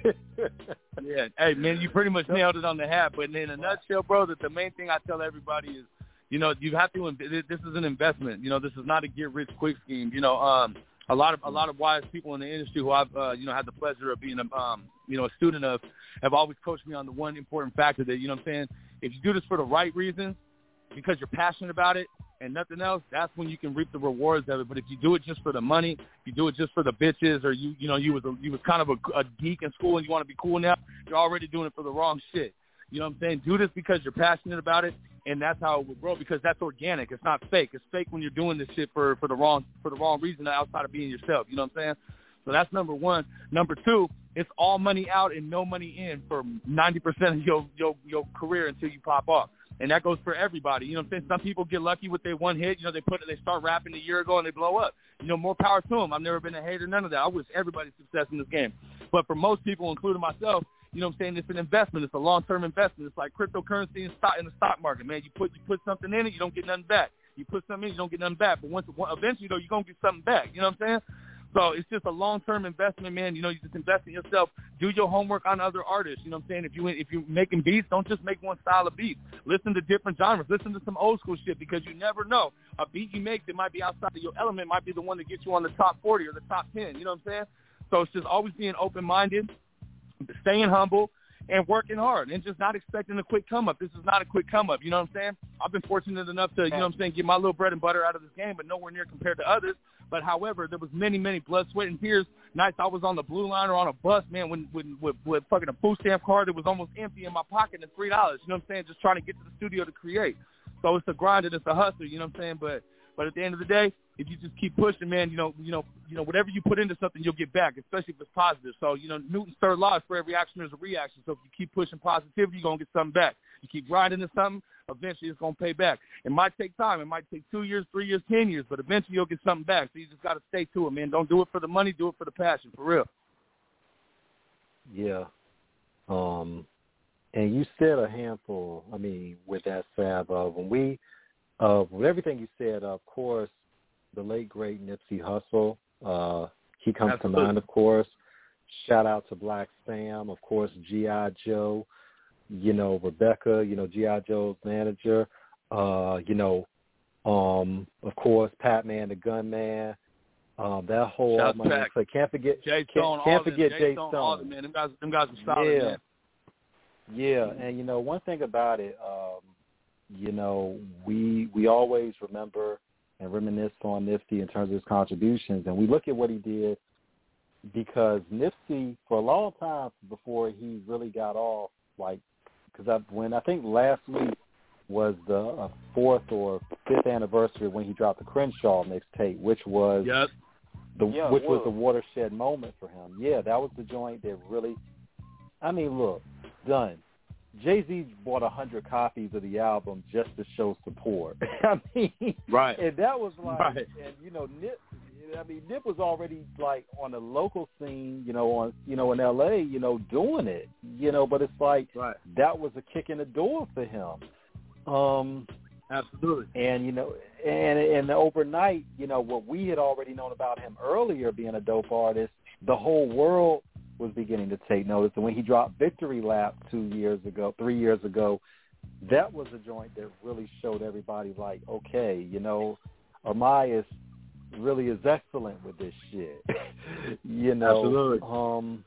Yeah. Hey, man, you pretty much nailed it on the hat. But in a nutshell, bro, that the main thing I tell everybody is, you know, you have to. This is an investment. You know, this is not a get rich quick scheme. You know, a lot of wise people in the industry who I've you know, had the pleasure of being you know, a student of, have always coached me on the one important factor that, you know what I'm saying, if you do this for the right reasons, because you're passionate about it and nothing else, that's when you can reap the rewards of it. But if you do it just for the money, if you do it just for the bitches, or you know, you was kind of a geek in school and you want to be cool now, you're already doing it for the wrong shit. You know what I'm saying? Do this because you're passionate about it, and that's how it will grow, because that's organic. It's not fake. It's fake when you're doing this shit for the wrong reason outside of being yourself. You know what I'm saying? So that's number one. Number two, it's all money out and no money in for 90% of your career until you pop off. And that goes for everybody. You know what I'm saying? Some people get lucky with their one hit. You know, they start rapping a year ago and they blow up. You know, more power to them. I've never been a hater, none of that. I wish everybody success in this game. But for most people, including myself, you know what I'm saying, it's an investment. It's a long-term investment. It's like cryptocurrency in the stock market, man. You put something in it, you don't get nothing back. You put something in, you don't get nothing back. But eventually, though, you're going to get something back. You know what I'm saying? So it's just a long-term investment, man. You know, you just invest in yourself. Do your homework on other artists. You know what I'm saying? If you're making beats, don't just make one style of beats. Listen to different genres. Listen to some old school shit, because you never know. A beat you make that might be outside of your element might be the one that gets you on the top 40 or the top 10. You know what I'm saying? So it's just always being open-minded, staying humble, and working hard, and just not expecting a quick come-up. This is not a quick come-up, you know what I'm saying? I've been fortunate enough to, you know what I'm saying, get my little bread and butter out of this game, but nowhere near compared to others. But, however, there was many, many blood, sweat, and tears nights I was on the Blue Line or on a bus, man, with fucking a food stamp card that was almost empty in my pocket and $3, you know what I'm saying, just trying to get to the studio to create. So it's a grind and it's a hustle, you know what I'm saying? But at the end of the day, if you just keep pushing, man, you know, whatever you put into something, you'll get back, especially if it's positive. So, you know, Newton's third law is for every action there's a reaction. So if you keep pushing positivity, you're going to get something back. You keep grinding into something, eventually it's going to pay back. It might take time. It might take 2 years, 3 years, 10 years, but eventually you'll get something back. So you just got to stay to it, man. Don't do it for the money. Do it for the passion, for real. Yeah. And you said a handful, I mean, with that, Sav, with everything you said, of course, the late, great Nipsey Hussle, he comes to mind, of course. Shout out to Black Sam, of course, G.I. Joe, you know, Rebecca, you know, G.I. Joe's manager, you know, of course, Pat Man the Gunman, that whole, can't forget Jay Stone. Man, them guys are solid, man. Yeah, and, you know, one thing about it, you know, we always remember and reminisce on Nipsey in terms of his contributions, and we look at what he did, because Nipsey, for a long time before he really got off, like, because I think last week was the 4th or 5th anniversary when he dropped the Crenshaw mixtape, which was was the watershed moment for him. Yeah, that was the joint that really, I mean, look, done. Jay-Z bought 100 copies of the album just to show support. I mean, right. And that was like, right. And you know, Nip was already like on the local scene, you know, in LA, you know, doing it, you know, but it's like that was a kick in the door for him. Absolutely. And you know, and overnight, you know, what we had already known about him earlier, being a dope artist, the whole world was beginning to take notice. And when he dropped Victory Lap 3 years ago, that was a joint that really showed everybody, like, okay, you know, Amaya really is excellent with this shit. You know, absolutely.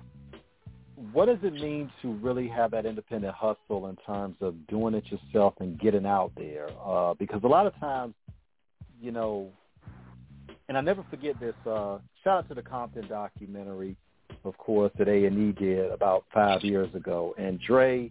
What does it mean to really have that independent hustle in terms of doing it yourself and getting out there? Because a lot of times, you know, and I never forget this, shout out to the Compton documentary, of course, that A&E did about 5 years ago. And Dre,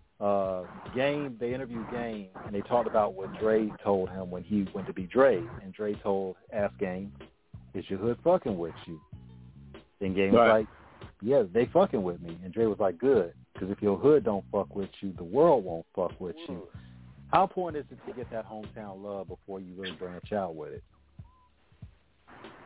Game, they interviewed Game, and they talked about what Dre told him when he went to be Dre. And Dre asked Game, is your hood fucking with you? And Game was like, yeah, they fucking with me. And Dre was like, good, because if your hood don't fuck with you, the world won't fuck with you. How important is it to get that hometown love before you really branch out with it?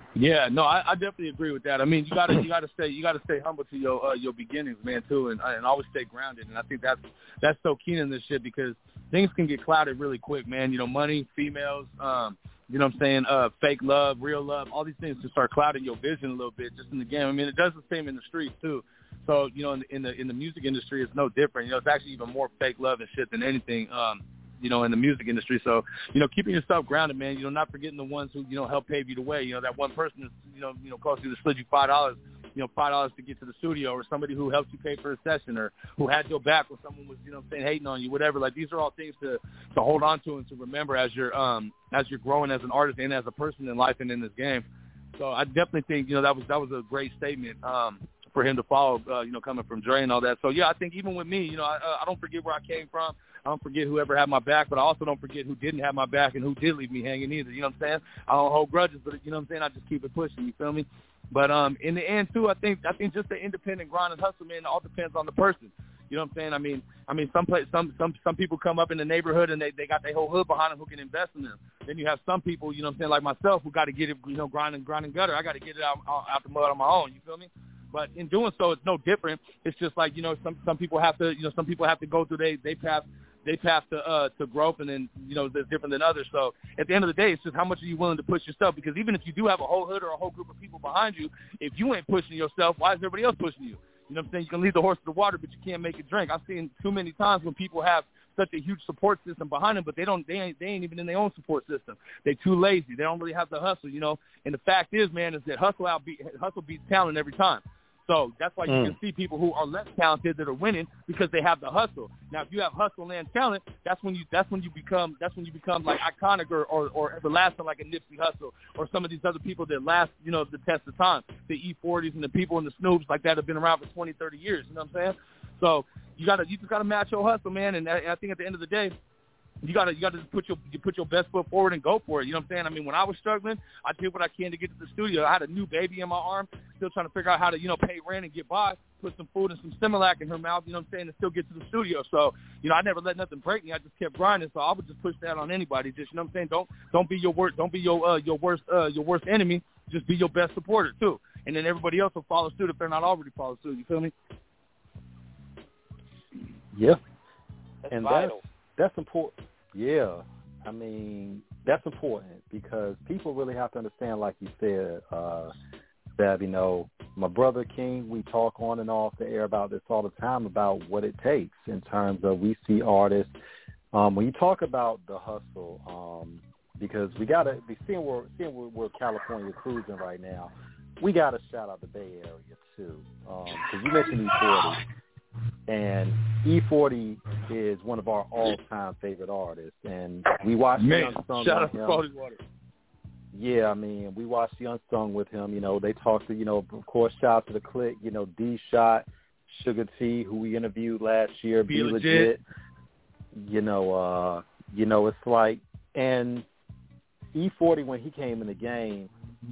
Yeah, no, I definitely agree with that. I mean, you gotta stay humble to your beginnings, man, too, and always stay grounded. And I think that's so key in this shit because things can get clouded really quick, man. You know, money, females, you know what I'm saying, fake love, real love, all these things can start clouding your vision a little bit just in the game. I mean, it does the same in the streets too. So, you know, in the music industry, it's no different. You know, it's actually even more fake love and shit than anything. You know, in the music industry. So, you know, keeping yourself grounded, man, you know, not forgetting the ones who, you know, help pave you the way. You know, that one person that's, you know, cost you to slid you $5, you know, $5 to get to the studio, or somebody who helped you pay for a session, or who had your back when someone was, you know, saying, hating on you, whatever. Like, these are all things to hold on to and to remember as you're growing as an artist and as a person in life and in this game. So I definitely think, you know, that was a great statement for him to follow, you know, coming from Dre and all that. So, yeah, I think even with me, you know, I don't forget where I came from. I don't forget whoever had my back, but I also don't forget who didn't have my back and who did leave me hanging either. You know what I'm saying? I don't hold grudges, but, you know what I'm saying, I just keep it pushing. You feel me? But in the end, too, I think just the independent grind and hustle, man, it all depends on the person. You know what I'm saying? I mean, some people come up in the neighborhood and they got their whole hood behind them who can invest in them. Then you have some people, you know what I'm saying, like myself, who got to get it, you know, grind and gutter. I got to get it out the mud on my own. You feel me? But in doing so, it's no different. It's just like, you know, some people have to, you know, some people have to go through they path to growth, and then, you know, they're different than others. So at the end of the day, it's just how much are you willing to push yourself? Because even if you do have a whole hood or a whole group of people behind you, if you ain't pushing yourself, why is everybody else pushing you? You know what I'm saying? You can lead the horse to the water, but you can't make it drink. I've seen too many times when people have such a huge support system behind them, but they ain't even in their own support system. They too lazy. They don't really have the hustle, you know. And the fact is, man, is that hustle beats talent every time. So that's why you can see people who are less talented that are winning, because they have the hustle. Now, if you have hustle and talent, that's when you become like iconic or everlasting, like a Nipsey Hussle or some of these other people that last, you know, the test of time. The E40s and the people in the Snoops like that have been around for 20, 30 years. You know what I'm saying? So you just gotta match your hustle, man. And I think at the end of the day, you gotta just put your best foot forward and go for it. You know what I'm saying? I mean, when I was struggling, I did what I can to get to the studio. I had a new baby in my arm, still trying to figure out how to, you know, pay rent and get by, put some food and some Similac in her mouth, you know what I'm saying, and still get to the studio. So, you know, I never let nothing break me. I just kept grinding. So I would just push that on anybody. Just, you know what I'm saying? Don't be your worst enemy. Just be your best supporter too. And then everybody else will follow suit if they're not already following suit. You feel me? Yeah. That's vital. That's important. Yeah. I mean, that's important because people really have to understand, like you said, Sav, you know, my brother King, we talk on and off the air about this all the time, about what it takes in terms of, we see artists. When you talk about the hustle, because we got to be seeing where California cruising right now, we got to shout out the Bay Area too. Because you mentioned E40. And E40 is one of our all-time favorite artists, and we watched Young Sung with him. Yeah, I mean, we watched Young Sung with him. You know, they talked to, you know, of course, shout out to the Click. You know, D-Shot, Sugar T, who we interviewed last year, Be Legit. You know, it's like, and E40 when he came in the game,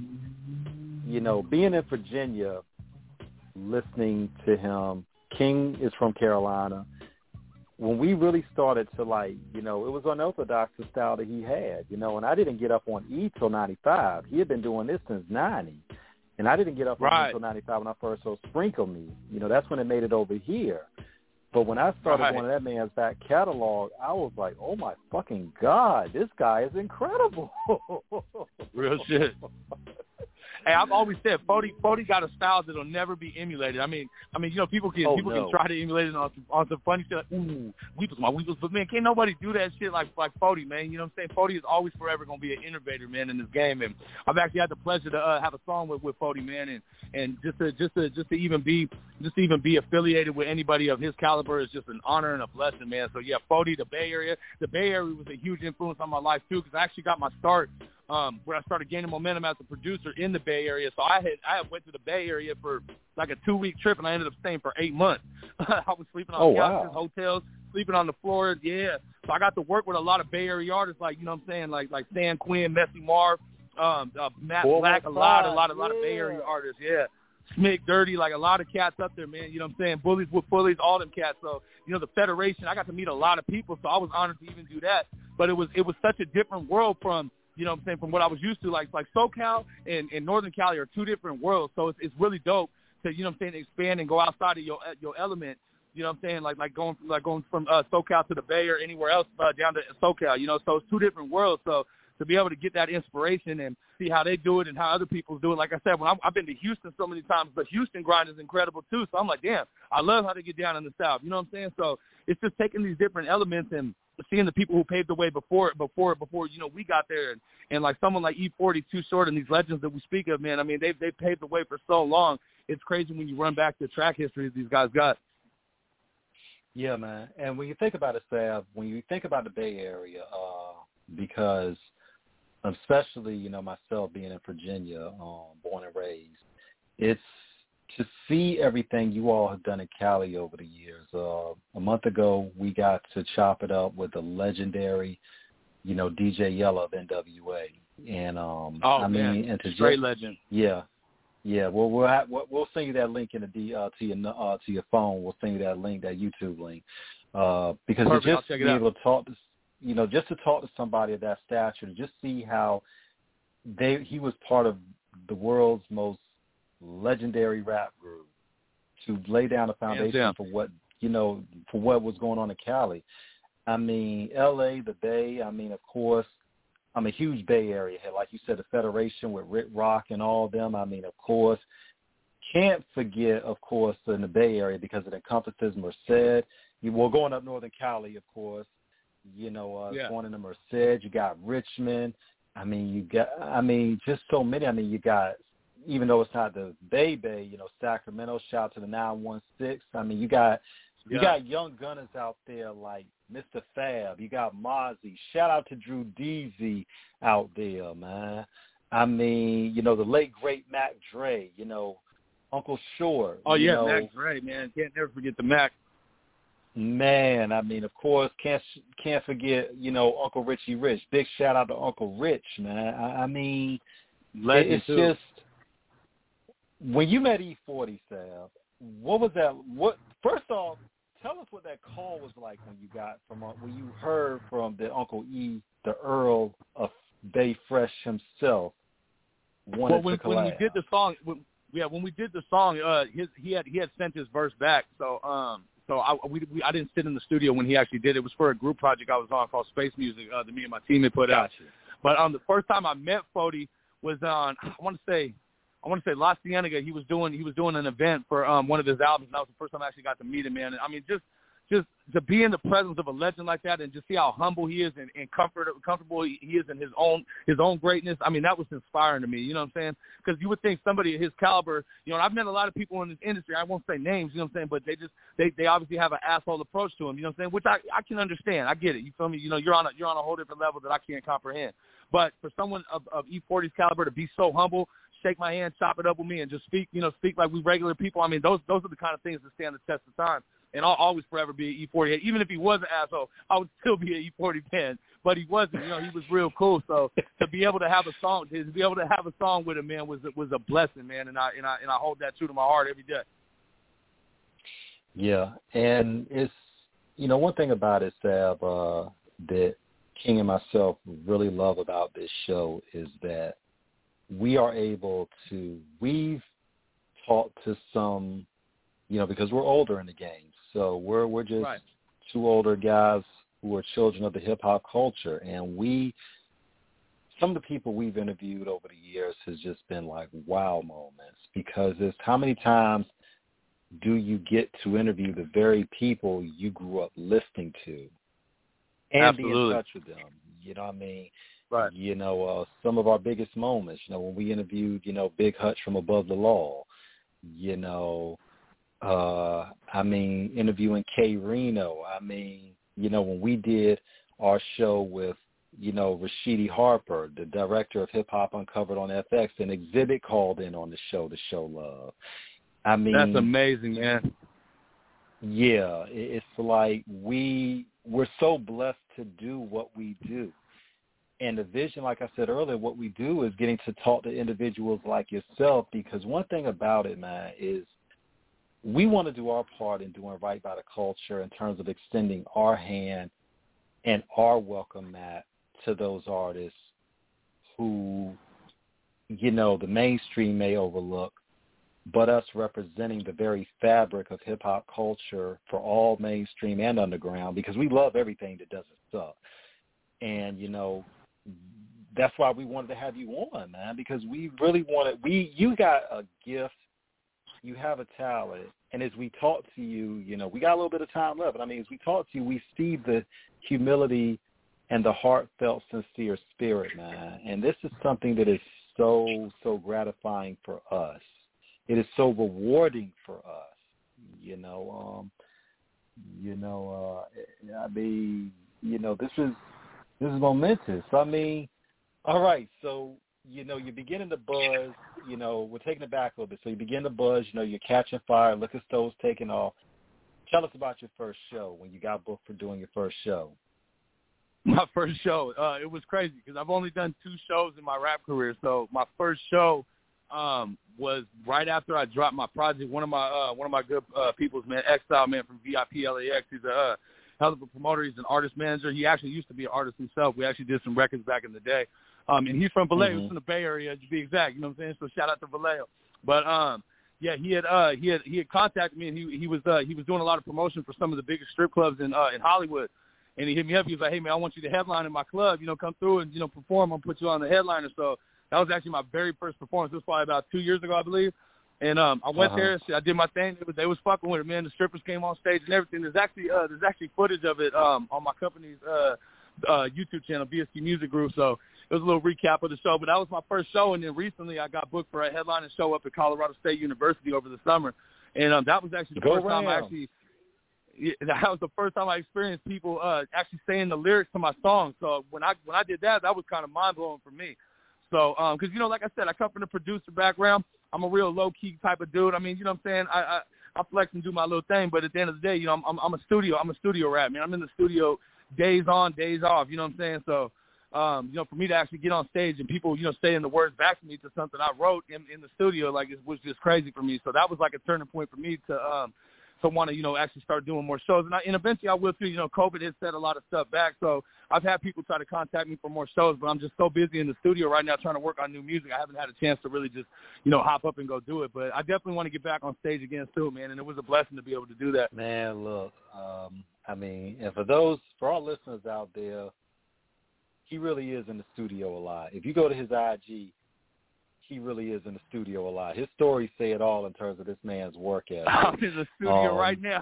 you know, being in Virginia, listening to him. King is from Carolina. When we really started to, like, you know, it was unorthodox, the style that he had, you know, and I didn't get up on E till 95. He had been doing this since 90. And I didn't get up on E till 95 when I first saw Sprinkle Me. You know, that's when it made it over here. But when I started going to that man's back catalog, I was like, oh, my fucking God, this guy is incredible. Real shit. Hey, I've always said 40 got a style that'll never be emulated. I mean, you know, people can try to emulate it on some funny shit, like, ooh, Weeples, but man, can't nobody do that shit like 40, man. You know what I'm saying? 40 is always forever gonna be an innovator, man, in this game. And I've actually had the pleasure to have a song with 40, man, and just to even be affiliated with anybody of his caliber is just an honor and a blessing, man. So yeah, 40, the Bay Area was a huge influence on my life too, because I actually got my start where I started gaining momentum as a producer in the Bay Area. So I went to the Bay Area for like a 2-week trip, and I ended up staying for 8 months. I was sleeping on couches, hotels, sleeping on the floor. Yeah. So I got to work with a lot of Bay Area artists, like, you know what I'm saying, like San Quinn, Messy Marv, Matt Black, a lot of Bay Area artists. Yeah. Smick, Dirty, like a lot of cats up there, man. You know what I'm saying? Bullies with Bullies, all them cats. So, you know, the Federation, I got to meet a lot of people, so I was honored to even do that. But it was such a different world from you know what I'm saying, from what I was used to. Like SoCal and Northern Cali are two different worlds, so it's really dope to, you know what I'm saying, expand and go outside of your element. You know what I'm saying? Like going from SoCal to the Bay or anywhere else down to SoCal. You know, so it's two different worlds. So to be able to get that inspiration and see how they do it and how other people do it. Like I said, when I've been to Houston so many times, but Houston grind is incredible too. So I'm like, damn, I love how they get down in the South. You know what I'm saying? So it's just taking these different elements and seeing the people who paved the way before you know, we got there, and like someone like E40, Too Short, and these legends that we speak of, man. I mean, they paved the way for so long. It's crazy when you run back to track history that these guys got. Yeah, man. And when you think about it, Sav, when you think about the Bay Area, because especially, you know, myself being in Virginia, born and raised, it's to see everything you all have done in Cali over the years. A month ago, we got to chop it up with the legendary, you know, DJ Yella of NWA. And I mean, and to straight legend. Yeah. Yeah, well, we'll send you that link in to your phone. We'll send you that link, that YouTube link, because Perfect. to just be able to talk to, you know, just to talk to somebody of that stature, to just see how he was part of the world's most legendary rap group, to lay down a foundation for what, you know, for what was going on in Cali. I mean, L.A., the Bay. I mean, of course, I'm a huge Bay Area head. Like you said, the Federation with Rick Rock and all of them. I mean, of course, can't forget, of course, in the Bay Area, because it encompasses Merced. Going up Northern Cali, of course, you know, going into Merced. You got Richmond. I mean, just so many. I mean, you got, even though it's not the Bay, you know, Sacramento, shout out to the 916. I mean, you got young gunners out there like Mr. Fab. You got Mozzie. Shout out to Drew Deasy out there, man. I mean, you know, the late, great Mac Dre, you know, Uncle Short. Oh, yeah, know, Mac Dre, man. Can't never forget the Mac. Man, I mean, of course, can't forget, you know, Uncle Richie Rich. Big shout out to Uncle Rich, man. I mean, it's just, when you met E40, Sav, what was that? First off, tell us what that call was like when you heard from the Uncle E, the Earl of Bay Fresh himself. When we did the song, he had sent his verse back. So I didn't sit in the studio when he actually did it. It was for a group project I was on called Space Music that me and my team had put out. But the first time I met Fody was on, I want to say La Cienega. He was doing an event for one of his albums, and that was the first time I actually got to meet him, man. And I mean, just to be in the presence of a legend like that, and just see how humble he is and comfortable he is in his own greatness. I mean, that was inspiring to me. You know what I'm saying? Because you would think somebody of his caliber. You know, I've met a lot of people in this industry. I won't say names. You know what I'm saying? But they obviously have an asshole approach to him. You know what I'm saying? Which I can understand. I get it. You feel me? You know, you're on a whole different level that I can't comprehend. But for someone of E40's caliber to be so humble, shake my hand, chop it up with me, and just speak like we regular people. I mean, those are the kind of things that stand the test of time. And I'll always forever be an E40. Even if he was an asshole, I would still be an E40 fan. But he wasn't. You know, he was real cool. So to be able to have a song with him, man, was a blessing, man. And I hold that true to my heart every day. Yeah, and it's, you know, one thing about it, Sav, that King and myself really love about this show is that we've talked to some, you know, because we're older in the game. So we're just two older guys who are children of the hip-hop culture. And some of the people we've interviewed over the years has just been like wow moments, because it's how many times do you get to interview the very people you grew up listening to and Absolutely. Be in touch with them? You know what I mean? Right. You know, some of our biggest moments, you know, when we interviewed, you know, Big Hutch from Above the Law, you know, I mean, interviewing K Reno. I mean, you know, when we did our show with, you know, Rashidi Harper, the director of Hip Hop Uncovered on FX, and Exhibit called in on the show to show love. I mean, that's amazing, man. Yeah, it's like we're so blessed to do what we do. And the vision, like I said earlier, what we do is getting to talk to individuals like yourself, because one thing about it, man, is we want to do our part in doing right by the culture in terms of extending our hand and our welcome mat to those artists who, you know, the mainstream may overlook, but us representing the very fabric of hip-hop culture for all mainstream and underground, because we love everything that doesn't suck. And, you know, that's why we wanted to have you on, man, because we really wanted, you got a gift, you have a talent, and as we talk to you, you know, we got a little bit of time left, but I mean, as we talk to you, we see the humility and the heartfelt, sincere spirit, man. And this is something that is so, so gratifying for us. It is so rewarding for us, you know. I mean, you know, this is momentous. I mean, all right, so, you know, you're beginning to buzz, you know, we're taking it back a little bit. So you begin to buzz, you know, you're catching fire, liquor store's taking off. Tell us about your first show, when you got booked for doing your first show. My first show, it was crazy because I've only done 2 shows in my rap career. So my first show was right after I dropped my project. One of my good people's, man, Exile, man, from VIP LAX. He's a hell of a promoter. He's an artist manager. He actually used to be an artist himself. We actually did some records back in the day. And he's from Vallejo. He's from the Bay Area, to be exact. You know what I'm saying? So shout out to Vallejo. But yeah, he had contacted me, and he was doing a lot of promotion for some of the biggest strip clubs in Hollywood. And he hit me up. He was like, "Hey man, I want you to headline in my club. You know, come through and, you know, perform. I'll put you on the headliner." So that was actually my very first performance. It was probably about 2 years ago, I believe. And I went there. I did my thing. They was fucking with it, man. The strippers came on stage and everything. There's actually footage of it on my company's YouTube channel, BST Music Group. So it was a little recap of the show. But that was my first show. And then recently I got booked for a headlining show up at Colorado State University over the summer. And that was actually the first time that was the first time I experienced people actually saying the lyrics to my song. So when I did that was kind of mind-blowing for me. So, because, you know, like I said, I come from the producer background. I'm a real low-key type of dude. I mean, you know what I'm saying? I flex and do my little thing, but at the end of the day, you know, I'm a studio rat, man. I'm in the studio days on, days off, you know what I'm saying? So, you know, for me to actually get on stage and people, you know, saying the words back to me to something I wrote in the studio, like, it was just crazy for me. So that was like a turning point for me to want to, you know, actually start doing more shows. And eventually I will too. You know, COVID has set a lot of stuff back. So I've had people try to contact me for more shows, but I'm just so busy in the studio right now trying to work on new music. I haven't had a chance to really just, you know, hop up and go do it. But I definitely want to get back on stage again too, man. And it was a blessing to be able to do that. Man, look, I mean, and for our listeners out there, he really is in the studio a lot. If you go to his IG, he really is in the studio a lot. His stories say it all in terms of this man's work ethic. I'm in the studio right now.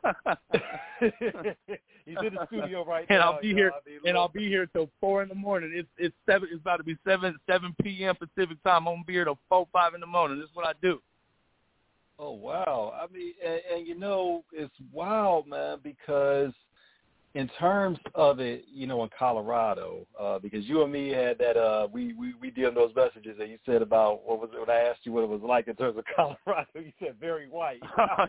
He's in the studio right and now. I'll be here. I'll be here till 4 in the morning. It's about to be 7 p.m. Pacific time. I'm gonna be here till 4, 5 in the morning. This is what I do. Oh wow! I mean, and you know, it's wild, man, because in terms of it, you know, in Colorado, because you and me had that, we did those messages that you said about, what was it, when I asked you what it was like in terms of Colorado, you said very white.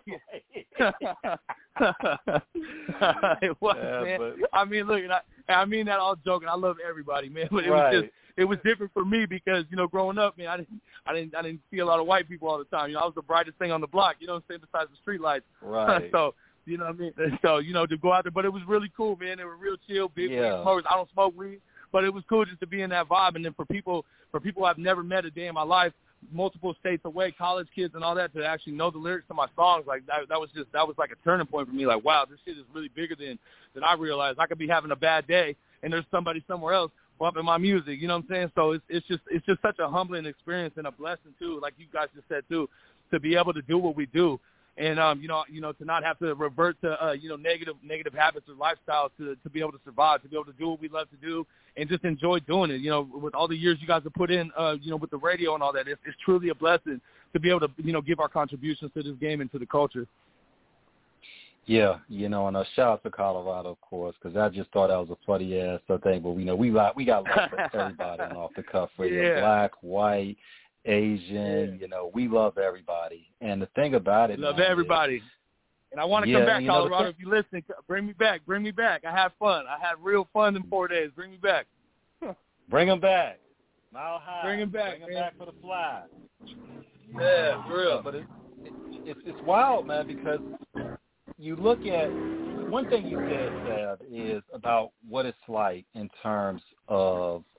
It was, man. But, I mean, look, I mean that all joking. I love everybody, man, but it was different for me because, you know, growing up, man, I didn't see a lot of white people all the time. You know, I was the brightest thing on the block, you know what I'm saying, besides the street lights. Right. So, you know what I mean? So, you know, to go out there. But it was really cool, man. They were real chill, big weed smokers. I don't smoke weed, but it was cool just to be in that vibe. And then for people I've never met a day in my life, multiple states away, college kids and all that, to actually know the lyrics to my songs, like that was like a turning point for me. Like, wow, this shit is really bigger than I realized. I could be having a bad day and there's somebody somewhere else bumping my music. You know what I'm saying? So it's just such a humbling experience and a blessing too, like you guys just said too, to be able to do what we do. And, you know, to not have to revert to, you know, negative habits or lifestyles to be able to survive, to be able to do what we love to do and just enjoy doing it. You know, with all the years you guys have put in, you know, with the radio and all that, it's truly a blessing to be able to, you know, give our contributions to this game and to the culture. Yeah, you know, and shout out to Colorado, of course, because I just thought that was a funny-ass thing. But, you know, we got love for everybody on Off the Cuff Radio, black, white, Asian, you know, we love everybody. And the thing about it, love everybody. And I want to come back, Colorado. If you listen, bring me back. I had fun. I had real fun in 4 days. Bring me back. Bring them back. Mile High. Bring them back. Bring them back for the fly. Yeah, for real. But it's wild, man, because you look at one thing you said, Sav, is about what it's like in terms of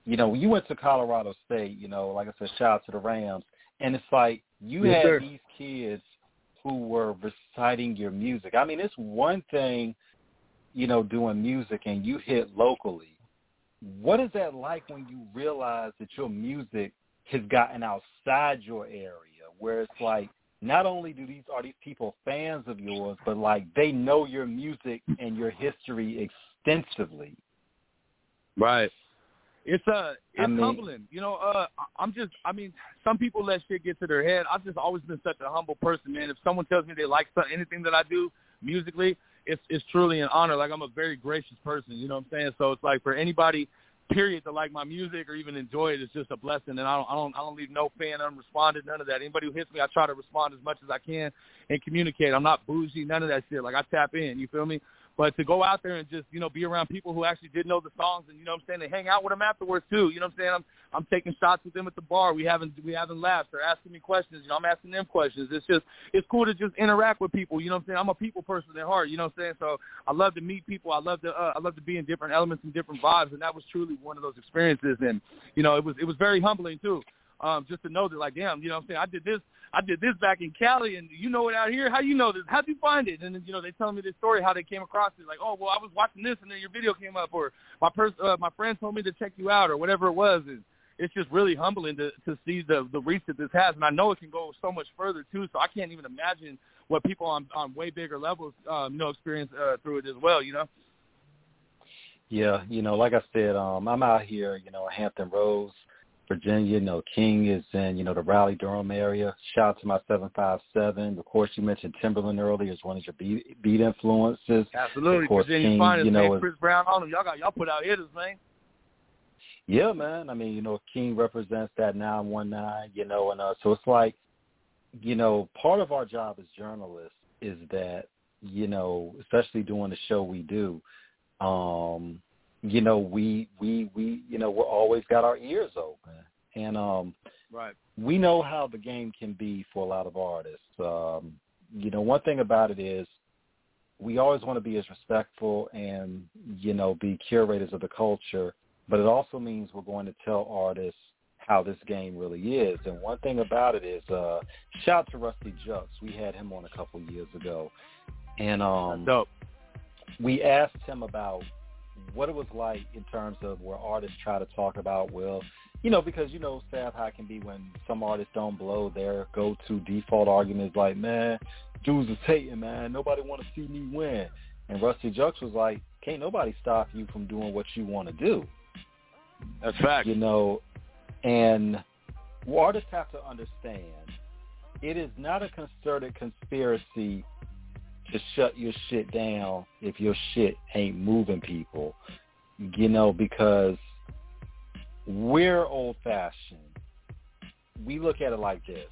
you know, you went to Colorado State, you know, like I said, shout out to the Rams, and it's like you had these kids who were reciting your music. I mean, it's one thing, you know, doing music and you hit locally. What is that like when you realize that your music has gotten outside your area, where it's like not only are these people fans of yours, but like they know your music and your history extensively? Right. It's humbling. You know, some people let shit get to their head. I've just always been such a humble person, man. If someone tells me they like anything that I do musically, it's truly an honor. Like, I'm a very gracious person, you know what I'm saying? So it's like for anybody, period, to like my music or even enjoy it, it's just a blessing. And I don't leave no fan unresponded, none of that. Anybody who hits me, I try to respond as much as I can and communicate. I'm not bougie, none of that shit. Like, I tap in, you feel me? But to go out there and just, you know, be around people who actually did know the songs and, you know what I'm saying, they hang out with them afterwards too. You know what I'm saying? I'm taking shots with them at the bar. We having laughs. They're asking me questions. You know, I'm asking them questions. It's cool to just interact with people. You know what I'm saying? I'm a people person at heart. You know what I'm saying? So I love to meet people. I love to be in different elements and different vibes. And that was truly one of those experiences. And, you know, it was very humbling too. Just to know that, like, damn, you know what I'm saying, I did this back in Cali, and you know it out here. How you know this? How'd you find it? And then, you know, they telling me this story, how they came across it. Like, oh, well, I was watching this, and then your video came up, or my friend told me to check you out, or whatever it was. And it's just really humbling to see the reach that this has. And I know it can go so much further, too, so I can't even imagine what people on way bigger levels, you know, experience through it as well, you know? Yeah, you know, like I said, I'm out here, you know, Hampton Roads, Virginia. You know, King is in, you know, the Raleigh-Durham area. Shout out to my 757. Of course, you mentioned Timberland earlier as one of your beat influences. Absolutely. Of course, Virginia's King, finest, you know, man. Chris Brown on them. Y'all put out hitters, man. Yeah, man. I mean, you know, King represents that 919, you know, and so it's like, you know, part of our job as journalists is that, you know, especially doing the show we do, you know, we you know, we're always got our ears open, and right. We know how the game can be for a lot of artists. You know, one thing about it is we always want to be as respectful and, you know, be curators of the culture, but it also means we're going to tell artists how this game really is. And one thing about it is, shout out to Rusty Jux. We had him on a couple years ago, and dope. We asked him about what it was like in terms of where artists try to talk about, well, you know, because, you know, sad how it can be when some artists don't blow, their go-to default argument is like, man, dudes is hating, man. Nobody want to see me win. And Rusty Jux was like, can't nobody stop you from doing what you want to do. That's fact. You know, and what artists have to understand, it is not a concerted conspiracy to shut your shit down if your shit ain't moving people, you know, because we're old-fashioned. We look at it like this.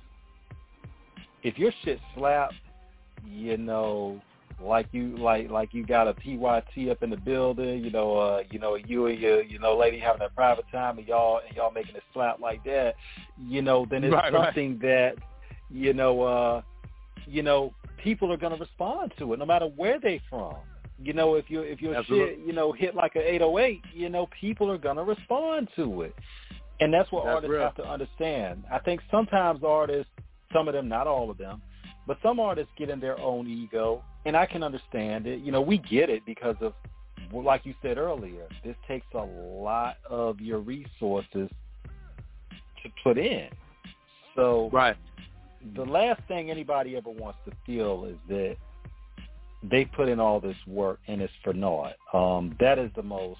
If your shit slaps, you know, like you got a PYT up in the building, you know, you and your, you know, lady having a private time and y'all making it slap like that, you know, then it's something that, you know, people are going to respond to it no matter where they from. You know, if your shit, you know, hit like an 808, you know, people are going to respond to it. And that's what artists have to understand. I think sometimes artists, some of them, not all of them, but some artists get in their own ego, and I can understand it. You know, we get it because of, like you said earlier, this takes a lot of your resources to put in. So the last thing anybody ever wants to feel is that they put in all this work and it's for naught. That is the most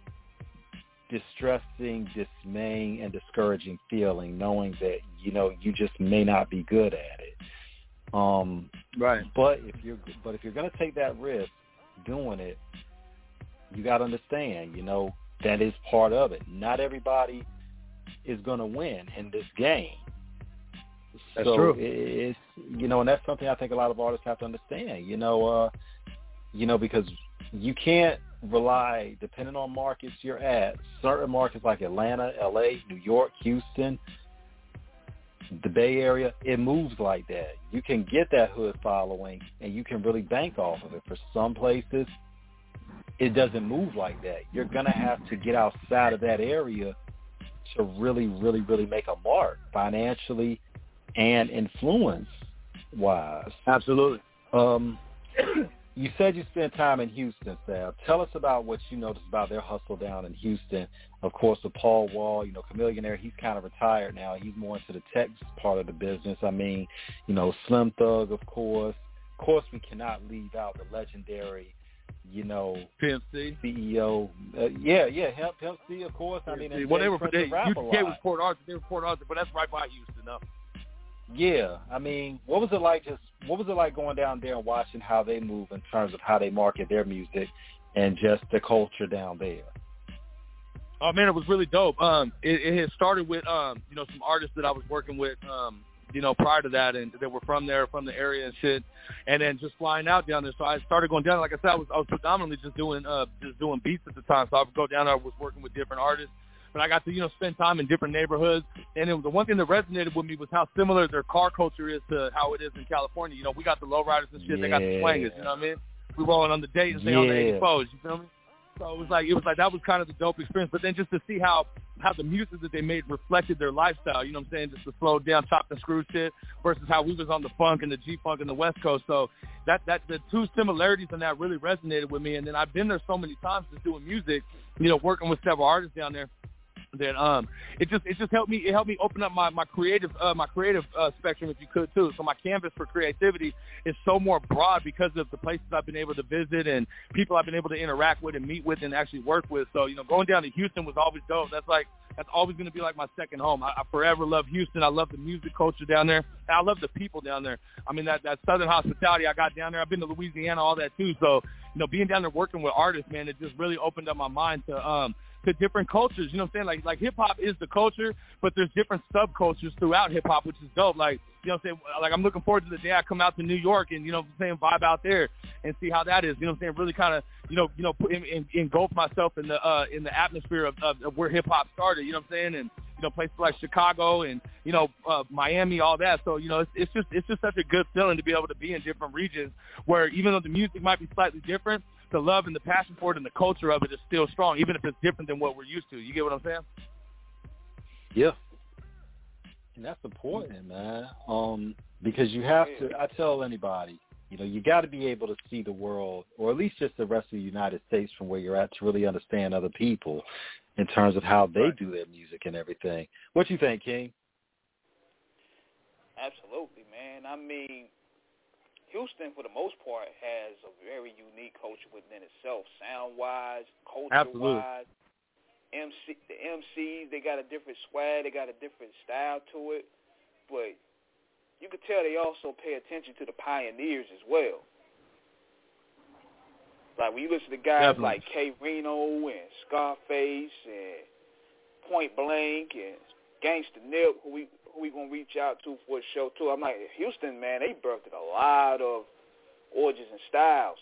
distressing, dismaying, and discouraging feeling, knowing that, you know, you just may not be good at it. But if you're going to take that risk doing it, you got to understand, you know, that is part of it. Not everybody is going to win in this game. That's true. It's, you know, and that's something I think a lot of artists have to understand, you know, because you can't rely, depending on markets you're at, certain markets like Atlanta, LA, New York, Houston, the Bay Area, it moves like that. You can get that hood following and you can really bank off of it. For some places, it doesn't move like that. You're going to have to get outside of that area to really, really, really make a mark financially and influence-wise. Absolutely. You said you spent time in Houston, Sal. Tell us about what you noticed about their hustle down in Houston. Of course, with Paul Wall, Chamillionaire, he's kind of retired now. He's more into the tech part of the business. I mean, Slim Thug, of course. Of course, we cannot leave out the legendary, Pimp C. CEO. Pimp C, of course. I mean, well, UGK was Port Arthur. They were Port Arthur, but that's right by Houston, though. Yeah, I mean, what was it like going down there and watching how they move in terms of how they market their music and just the culture down there? Oh man, it was really dope. It had started with some artists that I was working with prior to that, and that were from there, from the area and shit, and then just flying out down there. So I started going down. Like I said, I was predominantly just doing beats at the time. So I would go down there. I was working with different artists. But I got to, spend time in different neighborhoods. And the one thing that resonated with me was how similar their car culture is to how it is in California. We got the lowriders and shit. Yeah. They got the swangers, you know what I mean? We rolling on the Daytons, they on the 84s, you feel me? So it was like that was kind of the dope experience. But then just to see how the music that they made reflected their lifestyle, you know what I'm saying? Just the slow down, chop and screw shit versus how we was on the funk and the G-funk and the West Coast. So that the two similarities in that really resonated with me. And then I've been there so many times just doing music, working with several artists down there. That it just helped me open up my creative spectrum, if you could too. So my canvas for creativity is so more broad because of the places I've been able to visit and people I've been able to interact with and meet with and actually work with. So going down to Houston was always dope. That's always going to be like my second home. I forever love Houston. I love the music culture down there. And I love the people down there. I mean that Southern hospitality I got down there. I've been to Louisiana, all that too. So being down there working with artists, man, it just really opened up my mind to different cultures, you know what I'm saying? Like hip-hop is the culture, but there's different subcultures throughout hip-hop, which is dope. Like, you know what I'm saying? Like, I'm looking forward to the day I come out to New York and, vibe out there and see how that is, you know what I'm saying? Really kind of, engulf myself in the atmosphere of where hip-hop started, you know what I'm saying? And, places like Chicago and, Miami, all that. So, it's just such a good feeling to be able to be in different regions where even though the music might be slightly different, the love and the passion for it and the culture of it is still strong, even if it's different than what we're used to. You get what I'm saying? Yeah. And that's important, man. Because you have to, I tell anybody, you got to be able to see the world, or at least just the rest of the United States from where you're at, to really understand other people in terms of how they do their music and everything. What you think, King? Absolutely, man. I mean, Houston, for the most part, has a very unique culture within itself, sound-wise, culture-wise. The MCs, they got a different swag, they got a different style to it, but you could tell they also pay attention to the pioneers as well. Like when you listen to guys like K Reno and Scarface and Point Blank and Gangsta Nip, who we gonna reach out to for a show too. I'm like, Houston, man, they birthed a lot of origins and styles.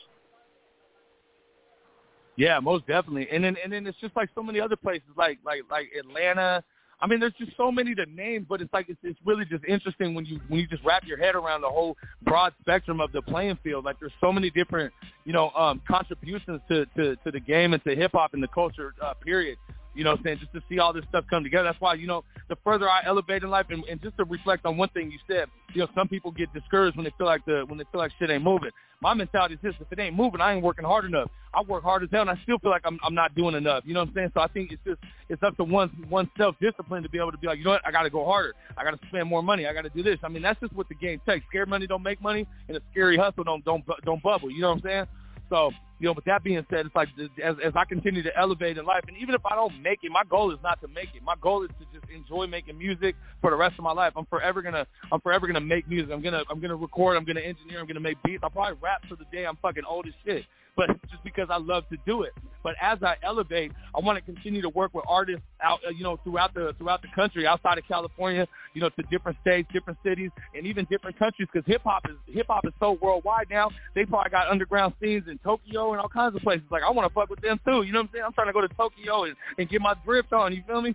Yeah, most definitely. And then it's just like so many other places, like Atlanta. I mean, there's just so many to name, but it's like it's really just interesting when you just wrap your head around the whole broad spectrum of the playing field. Like there's so many different contributions to the game and to hip hop and the culture period. You know what I'm saying? Just to see all this stuff come together. That's why, the further I elevate in life, and just to reflect on one thing you said, some people get discouraged when they feel like shit ain't moving. My mentality is this: if it ain't moving, I ain't working hard enough. I work hard as hell, and I still feel like I'm not doing enough. You know what I'm saying? So I think it's up to one's self-discipline to be able to be like, you know what, I got to go harder. I got to spend more money. I got to do this. I mean, that's just what the game takes. Scared money don't make money, and a scary hustle don't bubble. You know what I'm saying? So, with that being said, it's like as I continue to elevate in life, and even if I don't make it, my goal is not to make it. My goal is to just enjoy making music for the rest of my life. I'm forever gonna make music. I'm gonna record. I'm gonna engineer. I'm gonna make beats. I'll probably rap till the day I'm fucking old as shit. But just because I love to do it. But as I elevate, I want to continue to work with artists out, throughout the country, outside of California, to different states, different cities, and even different countries. Because hip hop is so worldwide now. They probably got underground scenes in Tokyo and all kinds of places. Like I want to fuck with them too. You know what I'm saying? I'm trying to go to Tokyo and get my drift on. You feel me?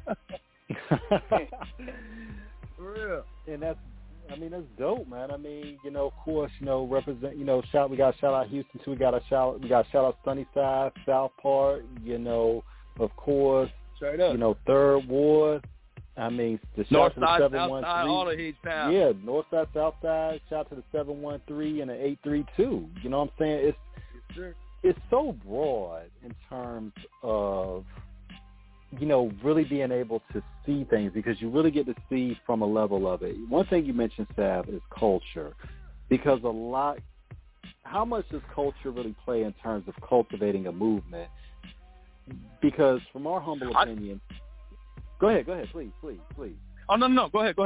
For real. And that's dope, man. I mean, of course, represent, we got to shout out Houston too. We got to shout out Sunnyside, South Park, of course, Straight up. You know, Third Ward. I mean, the North shout to the side, 713. South side, all of H-Town. Yeah, North side, South side. Shout to the 713 and the 832. You know what I'm saying? It's so broad in terms of, you know, really being able to see things, because you really get to see from a level of it. One thing you mentioned, Sav, is culture, because how much does culture really play in terms of cultivating a movement? Because from our humble opinion, go ahead, please. Oh, no, go ahead.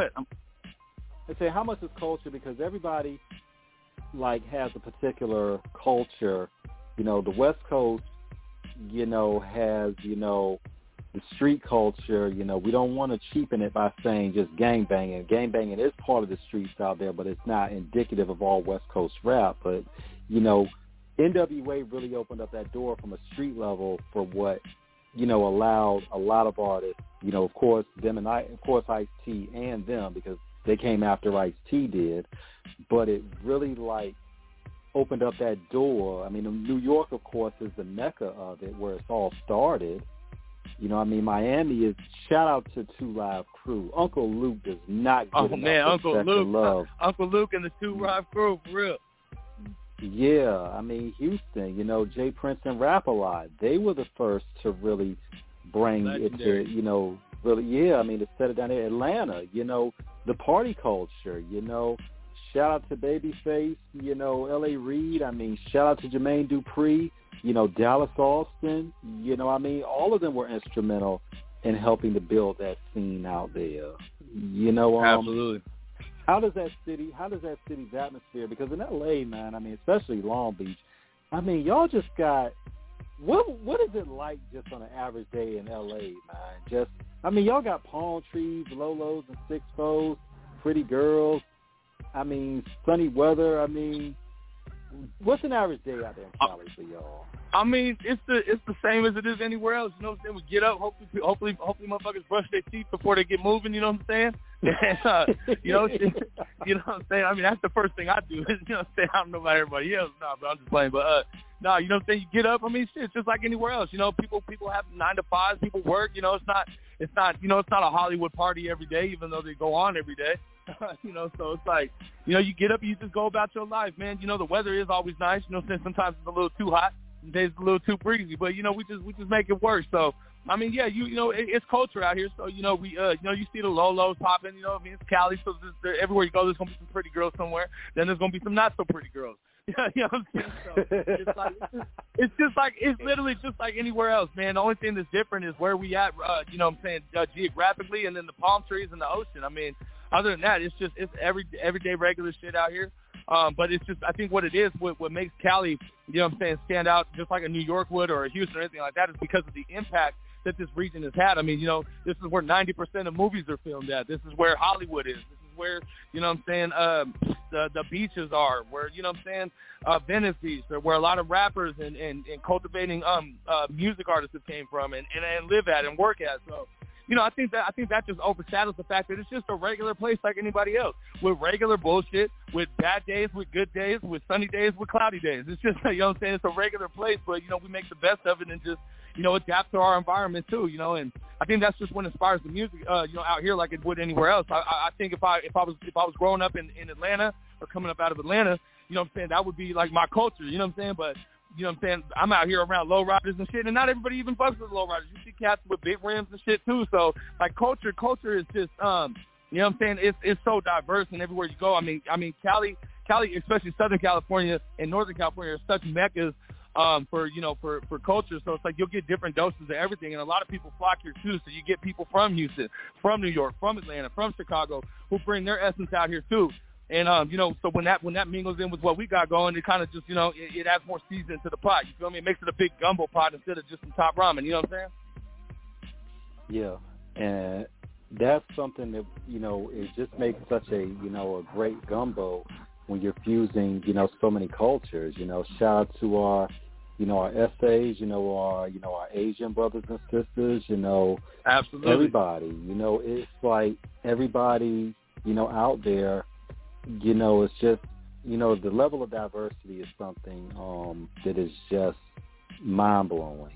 I say, how much is culture? Because everybody, like, has a particular culture. You know, the West Coast, you know, has, you know, the street culture. You know, we don't want to cheapen it by saying just gangbanging. Gangbanging is part of the streets out there, but it's not indicative of all West Coast rap. But, you know, NWA really opened up that door from a street level for what, you know, allowed a lot of artists, you know, of course, Ice-T and them, because they came after Ice-T did, but it really, like, opened up that door. I mean, New York, of course, is the mecca of it, where it's all started. You know, I mean, Miami is, shout out to 2 Live Crew. Uncle Luke does not get enough respect and love. Uncle Luke and the 2 Live Crew, for real. Yeah, I mean, Houston, you know, Jay Prince and Rap-A-Lot, they were the first to really bring Legendary. it to, you know, really, yeah, I mean, to set it down there. Atlanta, you know, the party culture, you know, shout out to Babyface, you know, L.A. Reid, I mean, shout out to Jermaine Dupri, you know, Dallas Austin, you know, I mean, all of them were instrumental in helping to build that scene out there, you know. Absolutely. How does that city's atmosphere, because in L.A., man, I mean, especially Long Beach, I mean, y'all just got, what is it like just on an average day in L.A., man? Just, I mean, y'all got palm trees, Lolos and 6-4s, pretty girls, I mean, sunny weather. I mean, what's an average day out there in Cali for y'all? I mean, it's the same as it is anywhere else. You know what I'm saying? We get up, hopefully motherfuckers brush their teeth before they get moving. You know what I'm saying? And, you know what I'm saying? I mean, that's the first thing I do. You know what I'm saying? I don't know about everybody else, but I'm just playing. But no, you know what I'm saying? You get up. I mean, shit, it's just like anywhere else. You know, people have 9 to 5. People work. You know, it's not you know, it's not a Hollywood party every day, even though they go on every day. You know, so it's like, you know, you get up, you just go about your life, man. You know, the weather is always nice. You know, since sometimes it's a little too hot, some days it's a little too breezy, but you know, we just make it work. So I mean, yeah, you know, it's culture out here. So you know, we you know, you see the Lolos popping. You know, I mean, it's Cali, so everywhere you go, there's gonna be some pretty girls somewhere. Then there's gonna be some not so pretty girls. You know what I'm saying? So it's literally just like anywhere else, man. The only thing that's different is where we at. You know what I'm saying, geographically, and then the palm trees and the ocean. I mean, other than that, it's everyday regular shit out here. But it's just, I think what it is, what makes Cali, you know what I'm saying, stand out just like a New York would or a Houston or anything like that, is because of the impact that this region has had. I mean, you know, this is where 90% of movies are filmed at. This is where Hollywood is. This is where, you know what I'm saying, the beaches are, where, you know what I'm saying, Venice Beach, where a lot of rappers and cultivating music artists have came from and live at and work at. So, you know, I think that just overshadows the fact that it's just a regular place like anybody else, with regular bullshit, with bad days, with good days, with sunny days, with cloudy days. It's just, you know what I'm saying, it's a regular place, but, you know, we make the best of it and just, you know, adapt to our environment too, you know, and I think that's just what inspires the music, you know, out here like it would anywhere else. I think if I was growing up in Atlanta or coming up out of Atlanta, you know what I'm saying, that would be like my culture, you know what I'm saying, but you know what I'm saying, I'm out here around lowriders and shit, and not everybody even fucks with lowriders. You see cats with big rims and shit too. So like culture is just, you know what I'm saying, it's so diverse, and everywhere you go. I mean, Cali, especially Southern California and Northern California, are such meccas for, you know, for culture. So it's like you'll get different doses of everything, and a lot of people flock here too. So you get people from Houston, from New York, from Atlanta, from Chicago, who bring their essence out here too. And, you know, so when that mingles in with what we got going, it kind of just, you know, it adds more season to the pot. You feel me? It makes it a big gumbo pot instead of just some top ramen. You know what I'm saying? Yeah. And that's something that, you know, it just makes such a, you know, a great gumbo when you're fusing, you know, so many cultures. You know, shout out to our, you know, our essays, you know, our Asian brothers and sisters, you know. Absolutely. Everybody, you know, it's like everybody, you know, out there, you know, it's just, you know, the level of diversity is something that is just mind-blowing.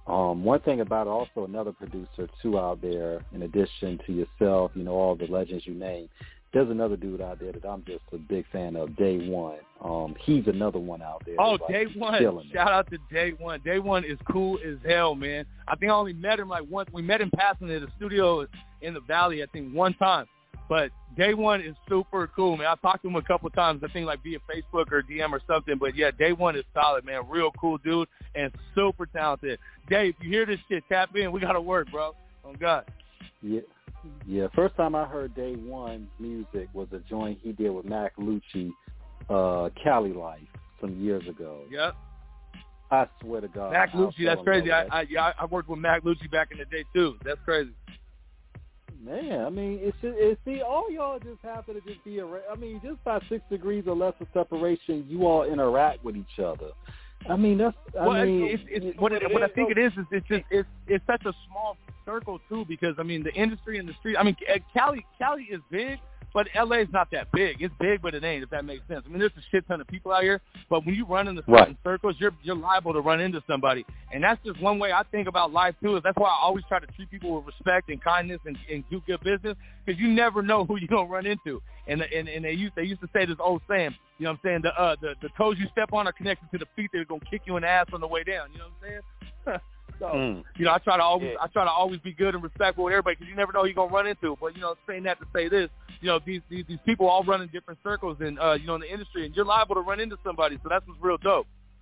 One thing about also another producer too out there, in addition to yourself, you know, all the legends you name, there's another dude out there that I'm just a big fan of, Day One. He's another one out there. Oh, Day One. Shout out to Day One. Day One is cool as hell, man. I think I only met him like once. We met him passing at a studio in the Valley, I think, one time. But Day One is super cool, man. I talked to him a couple times, I think like via Facebook or DM or something. But, yeah, Day One is solid, man. Real cool dude and super talented. Dave, if you hear this shit, tap in. We got to work, bro. Oh, God. Yeah. First time I heard Day One music was a joint he did with Mac Lucci, Cali Life, some years ago. Yep. I swear to God. Mac Lucci, that's crazy. I worked with Mac Lucci back in the day, too. That's crazy. Man, I mean, see, all y'all just happen to just be just by 6 degrees or less of separation, you all interact with each other. I mean, that's. What I think it is it's such a small circle too, because I mean the industry and the street. I mean, Cali is big, but LA is not that big. It's big, but it ain't. If that makes sense. I mean, there's a shit ton of people out here, but when you run in the certain circles, you're liable to run into somebody, and that's just one way I think about life too. Is that's why I always try to treat people with respect and kindness and do good business, because you never know who you're gonna run into. And they used to say this old saying. You know what I'm saying? The toes you step on are connected to the feet that are gonna kick you in the ass on the way down. You know what I'm saying? So you know, I try to always be good and respectful with everybody, because you never know who you're gonna run into. But you know, saying that to say this, you know, these people all run in different circles and you know, in the industry, and you're liable to run into somebody. So that's what's real dope.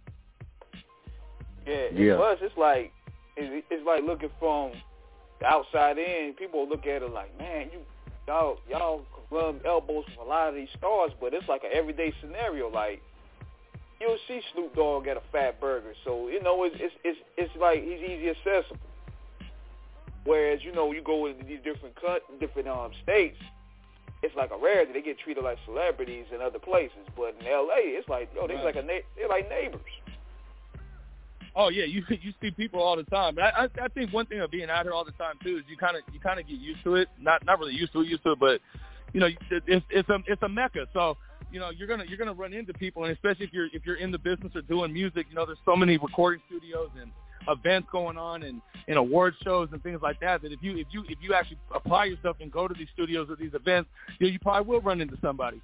Yeah. Plus, it's like looking from the outside in. People look at it like, man, y'all run elbows from a lot of these stars, but it's like an everyday scenario. Like, you'll see Snoop Dogg at a Fat Burger, so you know it's like he's easy accessible. Whereas, you know, you go into these different states, it's like a rarity. They get treated like celebrities in other places, but in LA, it's like they're like neighbors. Oh yeah, you see people all the time. But I think one thing of being out here all the time too is you kind of get used to it. Not really used to it, but you know, it's a mecca. So you know, you're gonna run into people, and especially if you're in the business or doing music, you know, there's so many recording studios and events going on and award shows and things like that. That if you actually apply yourself and go to these studios or these events, you probably will run into somebody.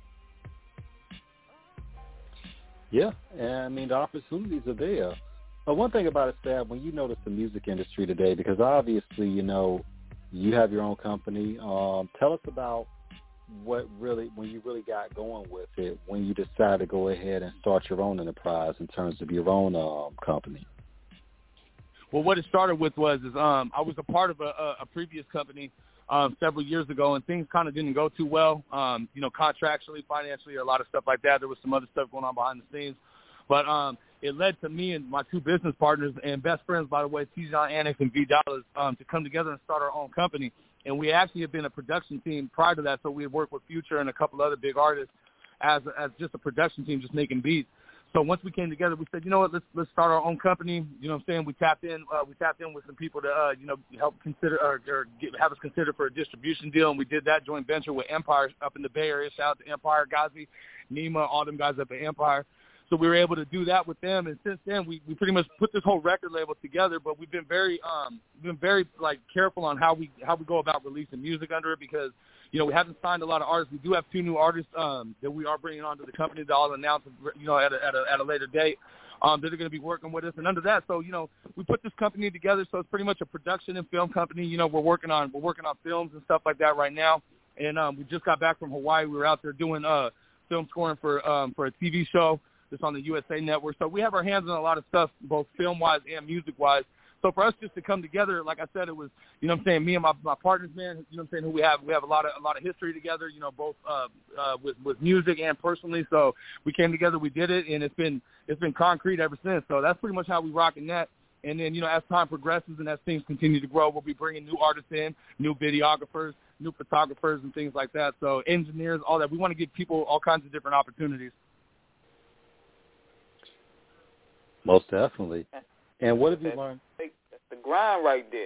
Yeah, and I mean the opportunities are there. But one thing about it, Stab, when you notice the music industry today, because obviously, you know, you have your own company. Tell us about when you really got going with it, when you decided to go ahead and start your own enterprise in terms of your own company. Well, what it started with was I was a part of a previous company several years ago, and things kind of didn't go too well, you know, contractually, financially, a lot of stuff like that. There was some other stuff going on behind the scenes. But it led to me and my two business partners and best friends, by the way, Tijan Annex and V Dollars, to come together and start our own company. And we actually had been a production team prior to that, so we had worked with Future and a couple other big artists as just a production team, just making beats. So once we came together, we said, you know what, let's start our own company. You know what I'm saying? We tapped in with some people to you know, help consider have us consider for a distribution deal, and we did that joint venture with Empire up in the Bay Area. Shout out to Empire, Ghazi, Nima, all them guys up at Empire. So we were able to do that with them, and since then we pretty much put this whole record label together. But we've been very like careful on how we go about releasing music under it, because you know, we haven't signed a lot of artists. We do have 2 new artists that we are bringing onto the company that I'll announce, you know, at a later date. That are going to be working with us, and under that, so you know, we put this company together. So it's pretty much a production and film company. You know, we're working on films and stuff like that right now. And we just got back from Hawaii. We were out there doing film scoring for a TV show that's on the USA Network. So we have our hands on a lot of stuff, both film-wise and music-wise. So for us just to come together, like I said, it was, you know what I'm saying, me and my partners, man, you know what I'm saying, who we have a lot of history together, you know, both with music and personally. So we came together, we did it, and it's been concrete ever since. So that's pretty much how we rocking that. And then, you know, as time progresses and as things continue to grow, we'll be bringing new artists in, new videographers, new photographers, and things like that. So engineers, all that. We want to give people all kinds of different opportunities. Most definitely. And what have you learned? That's the grind right there.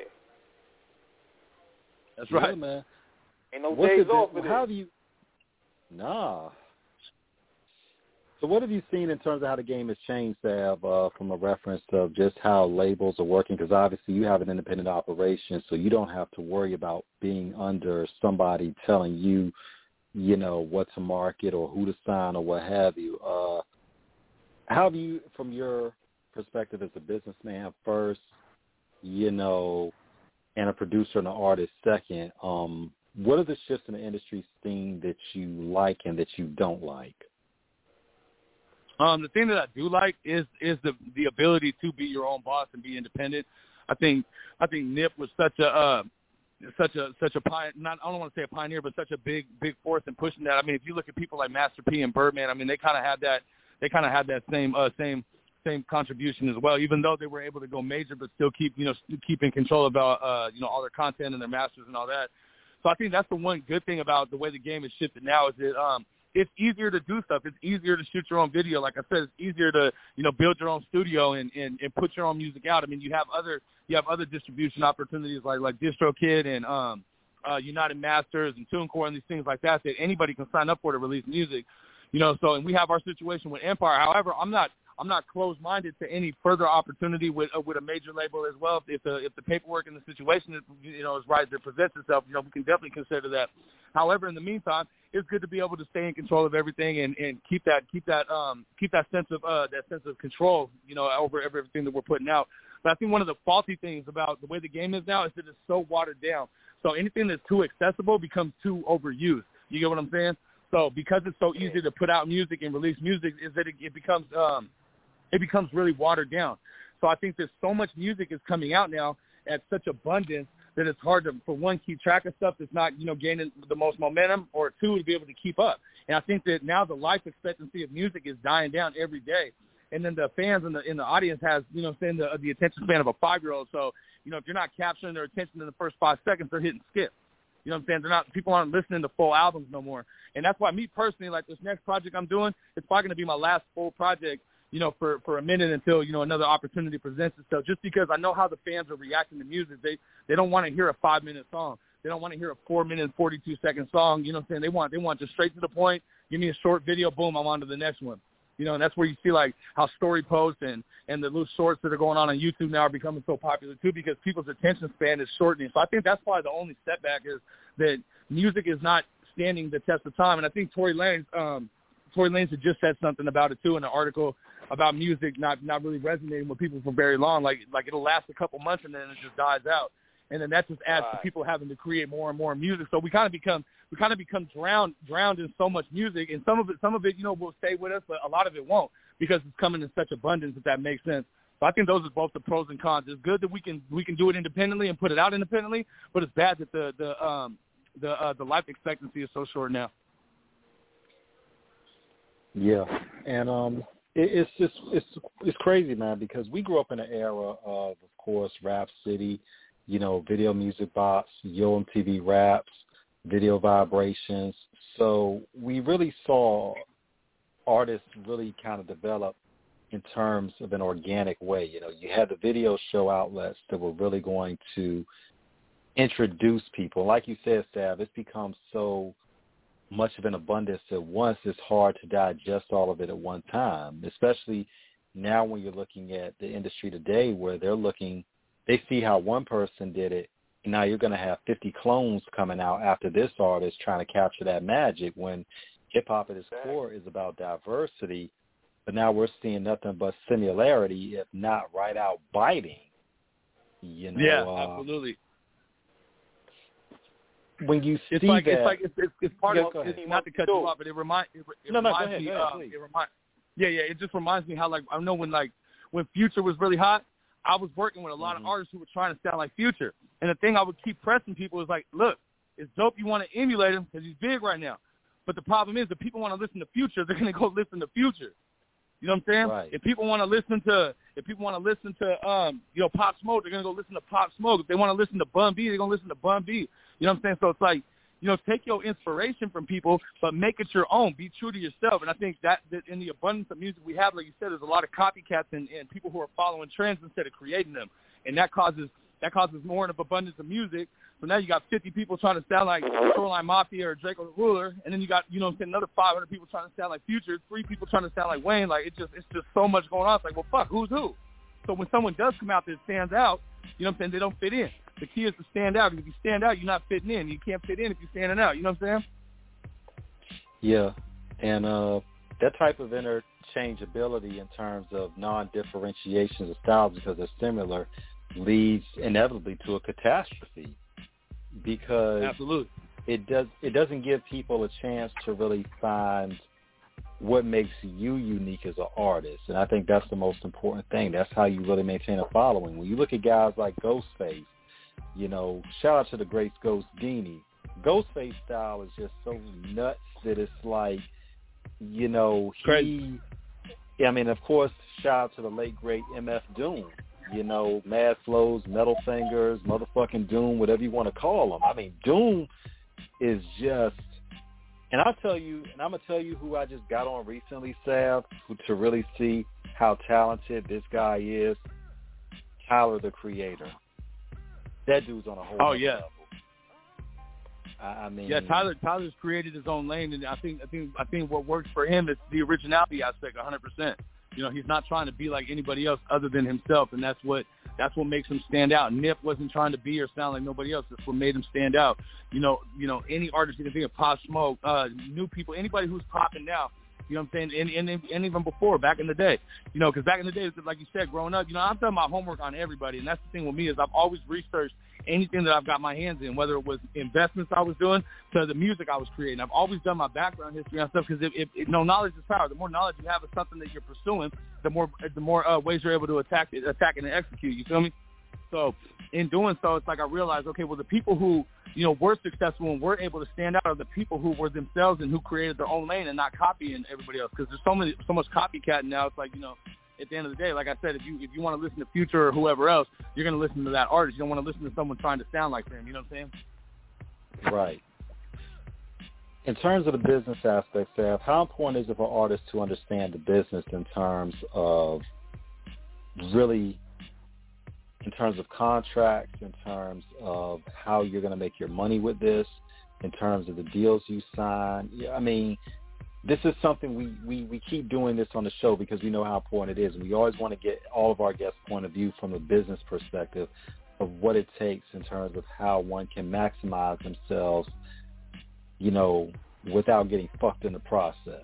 That's right, yeah, man. Ain't no days off for this. How have you? Nah. So what have you seen in terms of how the game has changed, Sav, from a reference of just how labels are working? Because obviously you have an independent operation, so you don't have to worry about being under somebody telling you, you know, what to market or who to sign or what have you. How have you, from your perspective as a businessman first, you know, and a producer and an artist second, what are the shifts in the industry scene that you like and that you don't like? The thing that I do like is the ability to be your own boss and be independent. I think Nip was such a pioneer, I don't want to say a pioneer, but such a big force in pushing that. I mean, if you look at people like Master P and Birdman, I mean, they kind of had that same contribution as well. Even though they were able to go major, but still keep in control about all their content and their masters and all that. So I think that's the one good thing about the way the game is shifted now is that it's easier to do stuff. It's easier to shoot your own video. Like I said, it's easier to build your own studio and put your own music out. I mean, you have other distribution opportunities like DistroKid and United Masters and TuneCore and these things like that anybody can sign up for to release music. So and we have our situation with Empire. However, I'm not closed-minded to any further opportunity with a major label as well. If the paperwork and the situation is right that presents itself, we can definitely consider that. However, in the meantime, it's good to be able to stay in control of everything and keep that sense of control, over everything that we're putting out. But I think one of the faulty things about the way the game is now is that it's so watered down. So anything that's too accessible becomes too overused. You get what I'm saying? So because it's so easy to put out music and release music, is that it becomes really watered down. So I think that so much music is coming out now at such abundance that it's hard to, for one, keep track of stuff that's not, gaining the most momentum, or two, to be able to keep up. And I think that now the life expectancy of music is dying down every day. And then the fans in the audience has, the attention span of a 5-year-old. So, if you're not capturing their attention in the first 5 seconds, they're hitting skip. You know what I'm saying? People aren't listening to full albums no more. And that's why me personally, like this next project I'm doing, it's probably going to be my last full project, for a minute until, another opportunity presents itself, just because I know how the fans are reacting to music. They don't want to hear a 5-minute song. They don't want to hear a 4-minute and 42-second song. You know what I'm saying? They want just straight to the point. Give me a short video, boom, I'm on to the next one. And that's where you see like how story posts and the little shorts that are going on YouTube now are becoming so popular too, because people's attention span is shortening. So I think that's probably the only setback is that music is not standing the test of time. And I think Tory Lanez had just said something about it too in an article about music not really resonating with people for very long. Like it'll last a couple months and then it just dies out. And then that just adds to people having to create more and more music. So we kind of become drowned in so much music, and some of it, will stay with us, but a lot of it won't, because it's coming in such abundance, if that makes sense. So I think those are both the pros and cons. It's good that we can do it independently and put it out independently, but it's bad that the life expectancy is so short now. Yeah, and it's crazy, man, because we grew up in an era of course, Rap City, Video Music Box, Yo MTV Raps, Video Vibrations. So we really saw artists really kind of develop in terms of an organic way. You had the video show outlets that were really going to introduce people. Like you said, Sav, it's become so much of an abundance at once, it's hard to digest all of it at one time, especially now when you're looking at the industry today where they see how one person did it, and now you're going to have 50 clones coming out after this artist trying to capture that magic, when hip-hop at its core is about diversity, but now we're seeing nothing but similarity, if not right out biting. Yeah, absolutely. When you see it's part of it, not to cut you off, but it reminds me. It just reminds me how, like, I know when Future was really hot, I was working with a lot of artists who were trying to sound like Future, and the thing I would keep pressing people is like, look, it's dope you want to emulate him because he's big right now, but the problem is if people want to listen to Future, they're going to go listen to Future. You know what I'm saying? Right. If people want to listen to Pop Smoke, they're gonna go listen to Pop Smoke. If they want to listen to Bun B, they're gonna listen to Bun B. You know what I'm saying? So it's like, take your inspiration from people, but make it your own. Be true to yourself. And I think that in the abundance of music we have, like you said, there's a lot of copycats and people who are following trends instead of creating them, and that causes that causes more of an abundance of music. So now you got 50 people trying to sound like Shoreline Mafia or Draco the Ruler, and then you got, you know what I'm saying, another 500 people trying to sound like Future, 3 people trying to sound like Wayne. Like, it's just so much going on. It's like, well, fuck, who's who? So when someone does come out that stands out, you know what I'm saying, they don't fit in. The key is to stand out. If you stand out, you're not fitting in. You can't fit in if you're standing out. You know what I'm saying? Yeah, and that type of interchangeability in terms of non-differentiations of styles because they're similar leads inevitably to a catastrophe because absolutely it doesn't give people a chance to really find what makes you unique as an artist, and I think that's the most important thing. That's how you really maintain a following. When you look at guys like Ghostface, you know, shout out to the great Ghost Dini. Ghostface style is just so nuts that it's like, you know, I mean, of course, shout out to the late, great MF Doom. You know, Mad Flows, Metal Fingers, motherfucking Doom, whatever you want to call them. I mean, Doom is just, and I'll tell you, and I'm going to tell you who I just got on recently, Sav, to really see how talented this guy is. Tyler, the Creator. That dude's on a whole other level. I mean, yeah, Tyler's created his own lane, and I think what works for him is the originality aspect, 100%. You know, he's not trying to be like anybody else other than himself, and that's what makes him stand out. Nip wasn't trying to be or sound like nobody else. That's what made him stand out. You know, any artist you can think of, Pop Smoke, new people, anybody who's popping now. You know what I'm saying? And even before, back in the day. You know, because back in the day, like you said, growing up, you know, I've done my homework on everybody. And that's the thing with me is I've always researched anything that I've got my hands in, whether it was investments I was doing to the music I was creating. I've always done my background history on stuff because knowledge is power. The more knowledge you have of something that you're pursuing, the more ways you're able to attack it and execute. You feel me? So in doing so, it's like I realized, okay, well, the people who, you know, were successful and were able to stand out are the people who were themselves and who created their own lane and not copying everybody else. Because there's so much copycat now. It's like, you know, at the end of the day, like I said, if you want to listen to Future or whoever else, you're going to listen to that artist. You don't want to listen to someone trying to sound like them. You know what I'm saying? Right. In terms of the business aspect, Sav, how important is it for artists to understand the business in terms of really, in terms of contracts, in terms of how you're going to make your money with this, in terms of the deals you sign? Yeah, I mean, this is something we keep doing this on the show because we know how important it is. And we always want to get all of our guests' point of view from a business perspective of what it takes in terms of how one can maximize themselves, you know, without getting fucked in the process.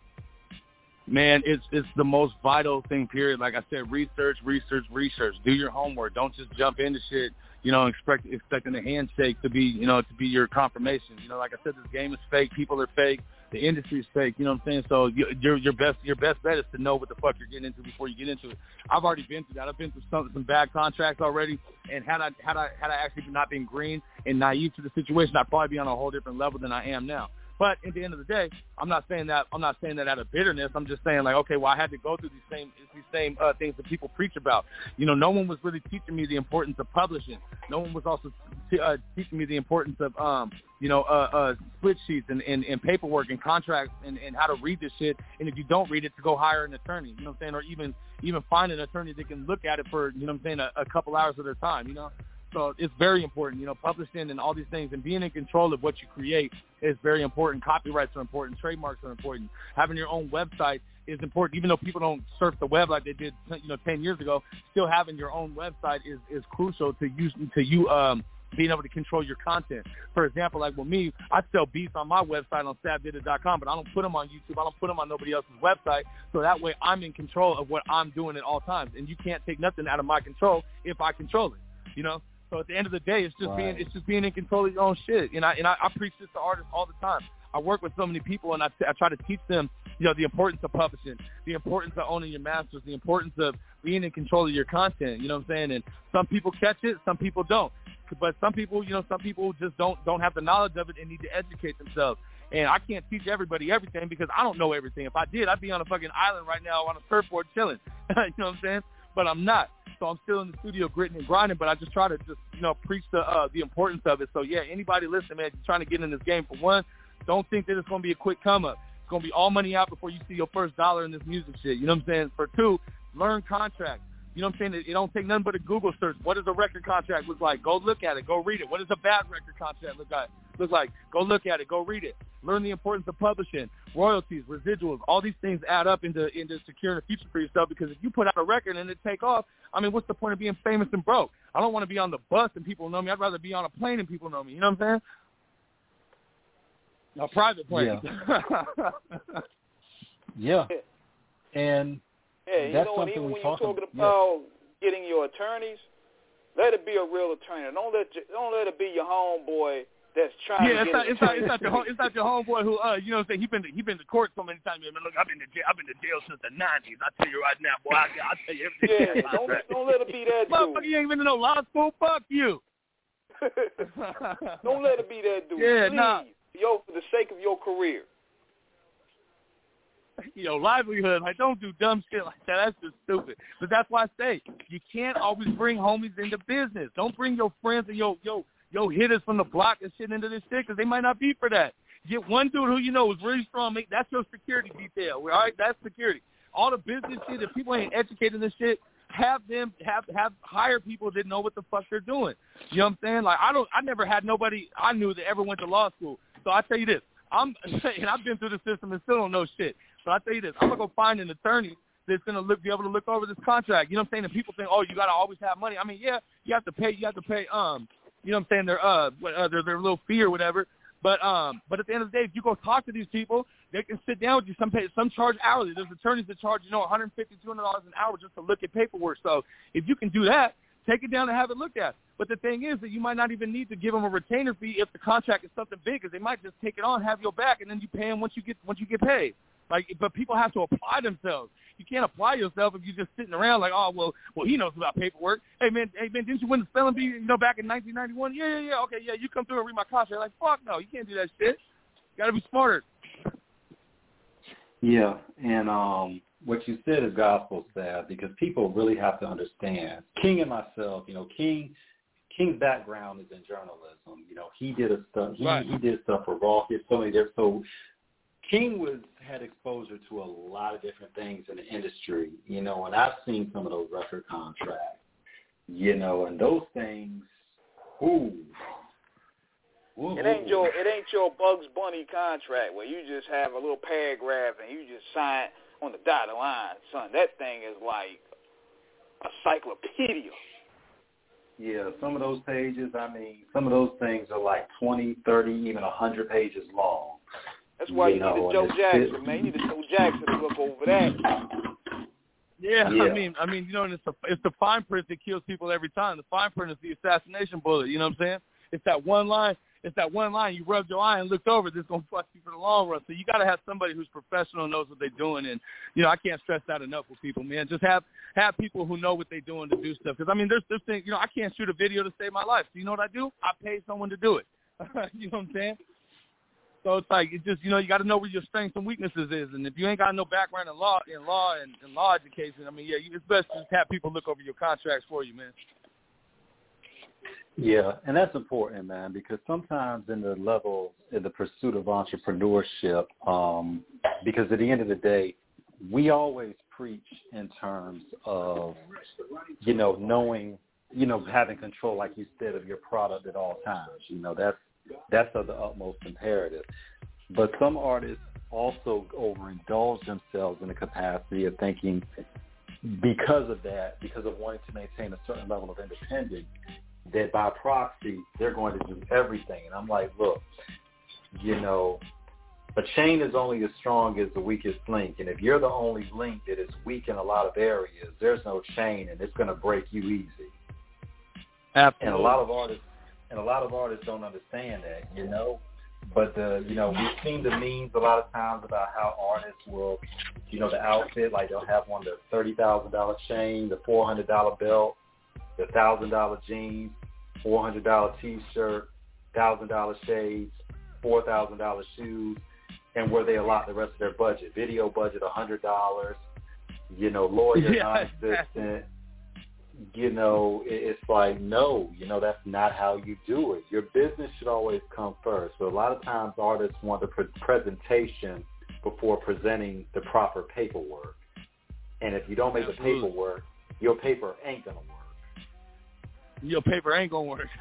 Man, it's the most vital thing, period. Like I said, research. Do your homework. Don't just jump into shit, you know, expecting a handshake to be your confirmation. You know, like I said, this game is fake. People are fake. The industry is fake. You know what I'm saying? So your best bet is to know what the fuck you're getting into before you get into it. I've already been through that. I've been through some bad contracts already. And had I actually not been green and naive to the situation, I'd probably be on a whole different level than I am now. But at the end of the day, I'm not saying that out of bitterness. I'm just saying, like, okay, well, I had to go through these same things that people preach about. You know, no one was really teaching me the importance of publishing. No one was also teaching me the importance of split sheets and paperwork and contracts and how to read this shit. And if you don't read it, to go hire an attorney. You know what I'm saying? Or even find an attorney that can look at it for, you know what I'm saying, a couple hours of their time. You know. So it's very important, you know, publishing and all these things and being in control of what you create is very important. Copyrights are important. Trademarks are important. Having your own website is important. Even though people don't surf the web like they did, 10 years ago, still having your own website is crucial to you being able to control your content. For example, like with me, I sell beats on my website on SavDidIt.com, but I don't put them on YouTube. I don't put them on nobody else's website. So that way I'm in control of what I'm doing at all times. And you can't take nothing out of my control if I control it, you know? So at the end of the day, it's just being in control of your own shit. And I preach this to artists all the time. I work with so many people, and I try to teach them, you know, the importance of publishing, the importance of owning your masters, the importance of being in control of your content. You know what I'm saying? And some people catch it, some people don't. But some people just don't have the knowledge of it and need to educate themselves. And I can't teach everybody everything because I don't know everything. If I did, I'd be on a fucking island right now on a surfboard chilling. You know what I'm saying? But I'm not. So I'm still in the studio gritting and grinding, but I just try to preach the importance of it. So, yeah, anybody listening, man, you're trying to get in this game, for one, don't think that it's going to be a quick come-up. It's going to be all money out before you see your first dollar in this music shit. You know what I'm saying? For two, learn contracts. You know what I'm saying? It don't take nothing but a Google search. What does a record contract look like? Go look at it. Go read it. What does a bad record contract look like? Go look at it. Go read it. Learn the importance of publishing, royalties, residuals. All these things add up into securing a future for yourself, because if you put out a record and it take off, I mean, what's the point of being famous and broke? I don't want to be on the bus and people know me. I'd rather be on a plane and people know me. You know what I'm saying? A private plane. Yeah. And that's something even we when talk you're talking about getting your attorneys, let it be a real attorney. Don't let it be your homeboy that's trying to get it's not your homeboy who you know what I'm saying, he been to court so many times. Man, look, I've been to jail since the 90s. I tell you right now, boy, I'll tell you everything. Yeah, don't let it be that dude. Motherfucker, you ain't been to no law school. Fuck you. Don't let it be that dude. Yeah, please, for the sake of your career. Livelihood. Like, don't do dumb shit like that. That's just stupid. But that's why I say you can't always bring homies into business. Don't bring your friends and your hitters from the block and shit into this shit, because they might not be for that. Get one dude who you know is really strong. That's your security detail. All right, that's security. All the business shit, if people ain't educated in this shit, have hire people that know what the fuck they're doing. You know what I'm saying? Like, I never had nobody I knew that ever went to law school. So I tell you this, and I've been through the system and still don't know shit. So I tell you this, I'm gonna go find an attorney that's gonna be able to look over this contract. You know what I'm saying? And people think, oh, you gotta always have money. I mean, yeah, you have to pay. You know what I'm saying? Their little fee or whatever. But at the end of the day, if you go talk to these people, they can sit down with you. Some charge hourly. There's attorneys that charge $150, $200 an hour just to look at paperwork. So if you can do that, take it down and have it looked at. But the thing is that you might not even need to give them a retainer fee if the contract is something big, because they might just take it on, have your back, and then you pay them once you get paid. But people have to apply themselves. You can't apply yourself if you're just sitting around like, oh, well, he knows about paperwork. Hey, man, didn't you win the spelling bee, back in 1991? Yeah, okay, yeah, you come through and read my contract. Like, fuck no, you can't do that shit. You got to be smarter. Yeah, and what you said is gospel sad, because people really have to understand. King and myself, King's background is in journalism. He did he did stuff for Raw. He had so many different. So King had exposure to a lot of different things in the industry, and I've seen some of those record contracts, and those things, It ain't your Bugs Bunny contract where you just have a little paragraph and you just sign on the dotted line, son. That thing is like a encyclopedia. Yeah, some of those pages, some of those things are like 20, 30, even 100 pages long. That's why you need a Joe Jackson, man. You need a Joe Jackson to look over that. Yeah. I mean, and it's the fine print that kills people every time. The fine print is the assassination bullet. You know what I'm saying? It's that one line. You rubbed your eye and looked over. This is gonna fuck you for the long run. So you got to have somebody who's professional and knows what they're doing. And I can't stress that enough with people, man. Just have people who know what they're doing to do stuff. Because there's things. I can't shoot a video to save my life. So you know what I do? I pay someone to do it. You know what I'm saying? So it's like, it just, you got to know where your strengths and weaknesses is. And if you ain't got no background in law education, it's best to just have people look over your contracts for you, man. Yeah, and that's important, man, because sometimes in the pursuit of entrepreneurship, because at the end of the day, we always preach in terms of, knowing, having control, like you said, of your product at all times. That's of the utmost imperative. But some artists also overindulge themselves in the capacity of thinking, because of wanting to maintain a certain level of independence, that by proxy, they're going to do everything. And I'm like, look, a chain is only as strong as the weakest link. And if you're the only link that is weak in a lot of areas, there's no chain, and it's going to break you easy. Absolutely. And a lot of artists don't understand that, But we've seen the memes a lot of times about how artists will, the outfit, like they'll have one, the $30,000 chain, the $400 belt, the $1,000 jeans, $400 T-shirt, $1,000 shades, $4,000 shoes, and where they allot the rest of their budget. Video budget $100, lawyer, non-existent. It's like, no, that's not how you do it. Your business should always come first. So a lot of times artists want the presentation before presenting the proper paperwork. And if you don't make the paperwork, your paper ain't going to work. Your paper ain't going to work.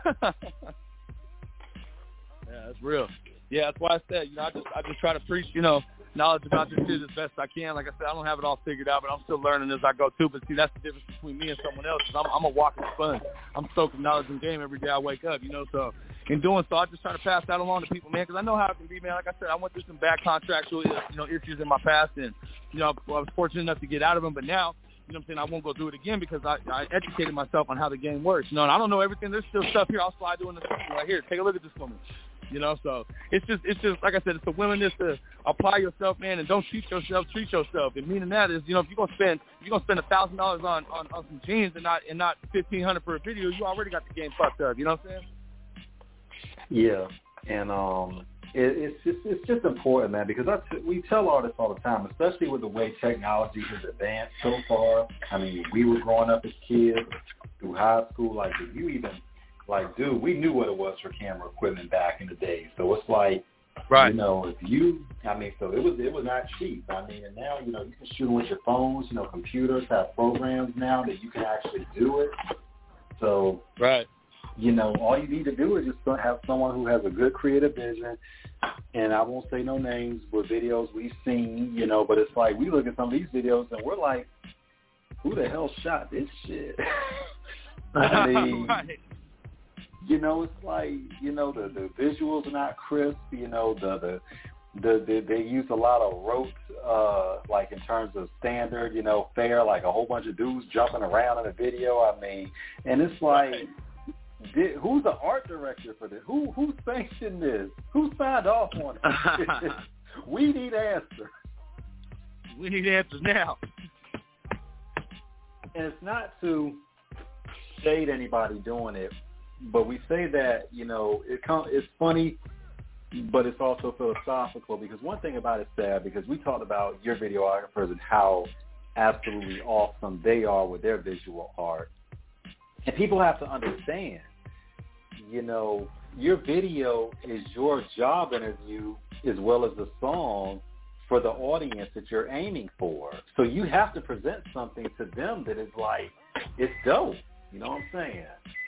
Yeah, that's real. Yeah, that's why I said, I just try to preach, knowledge about this shit as best I can. Like I said, I don't have it all figured out, but I'm still learning as I go too. But see, that's the difference between me and someone else. I'm a walking sponge. I'm soaking knowledge and game every day I wake up, So in doing so, I just try to pass that along to people, man, because I know how it can be, man. Like I said, I went through some bad contractual, issues in my past, and I was fortunate enough to get out of them. But now, I won't go do it again because I educated myself on how the game works. And I don't know everything. There's still stuff here. I'll slide doing this right here. Take a look at this for me. So it's just like I said, it's a willingness to apply yourself, man, and don't cheat yourself, treat yourself. And meaning that is, if you're gonna spend $1,000 on some jeans and not $1,500 for a video, you already got the game fucked up. You know what I'm saying? Yeah, and it's just important, man, because we tell artists all the time, especially with the way technology has advanced so far. I mean, we were growing up as kids through high school, like if you even. Like, dude, we knew what it was for camera equipment back in the day. So it's like, right. So it was not cheap. I mean, and now, you can shoot with your phones. Computers have programs now that you can actually do it. So, right. All you need to do is just have someone who has a good creative vision. And I won't say no names, but videos we've seen, but it's like we look at some of these videos and we're like, who the hell shot this shit? I mean, right. It's like, the visuals are not crisp, they use a lot of rote, like in terms of standard, fair, like a whole bunch of dudes jumping around in a video. I mean, and it's like, who's the art director for this? Who sanctioned this? Who signed off on it? We need answers. We need answers now. And it's not to shade anybody doing it, but we say that, it's funny, but it's also philosophical, because one thing about it, Sab, because we talked about your videographers and how absolutely awesome they are with their visual art. And people have to understand, your video is your job interview as well as the song for the audience that you're aiming for. So you have to present something to them that is like, it's dope. You know what I'm saying?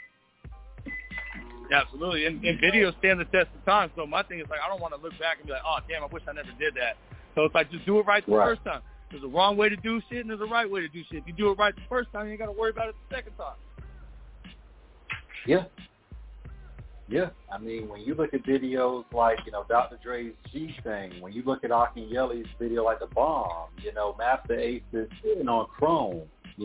Absolutely, and videos stand the test of time. So my thing is like, I don't want to look back and be like, oh damn, I wish I never did that. So it's like, just do it right the first time. There's a wrong way to do shit and there's a right way to do shit. If you do it right the first time, you ain't got to worry about it the second time. Yeah. Yeah. I mean, when you look at videos like, Dr. Dre's G thing, when you look at Akinyele's video like The Bomb, Master Ace is sitting on Chrome,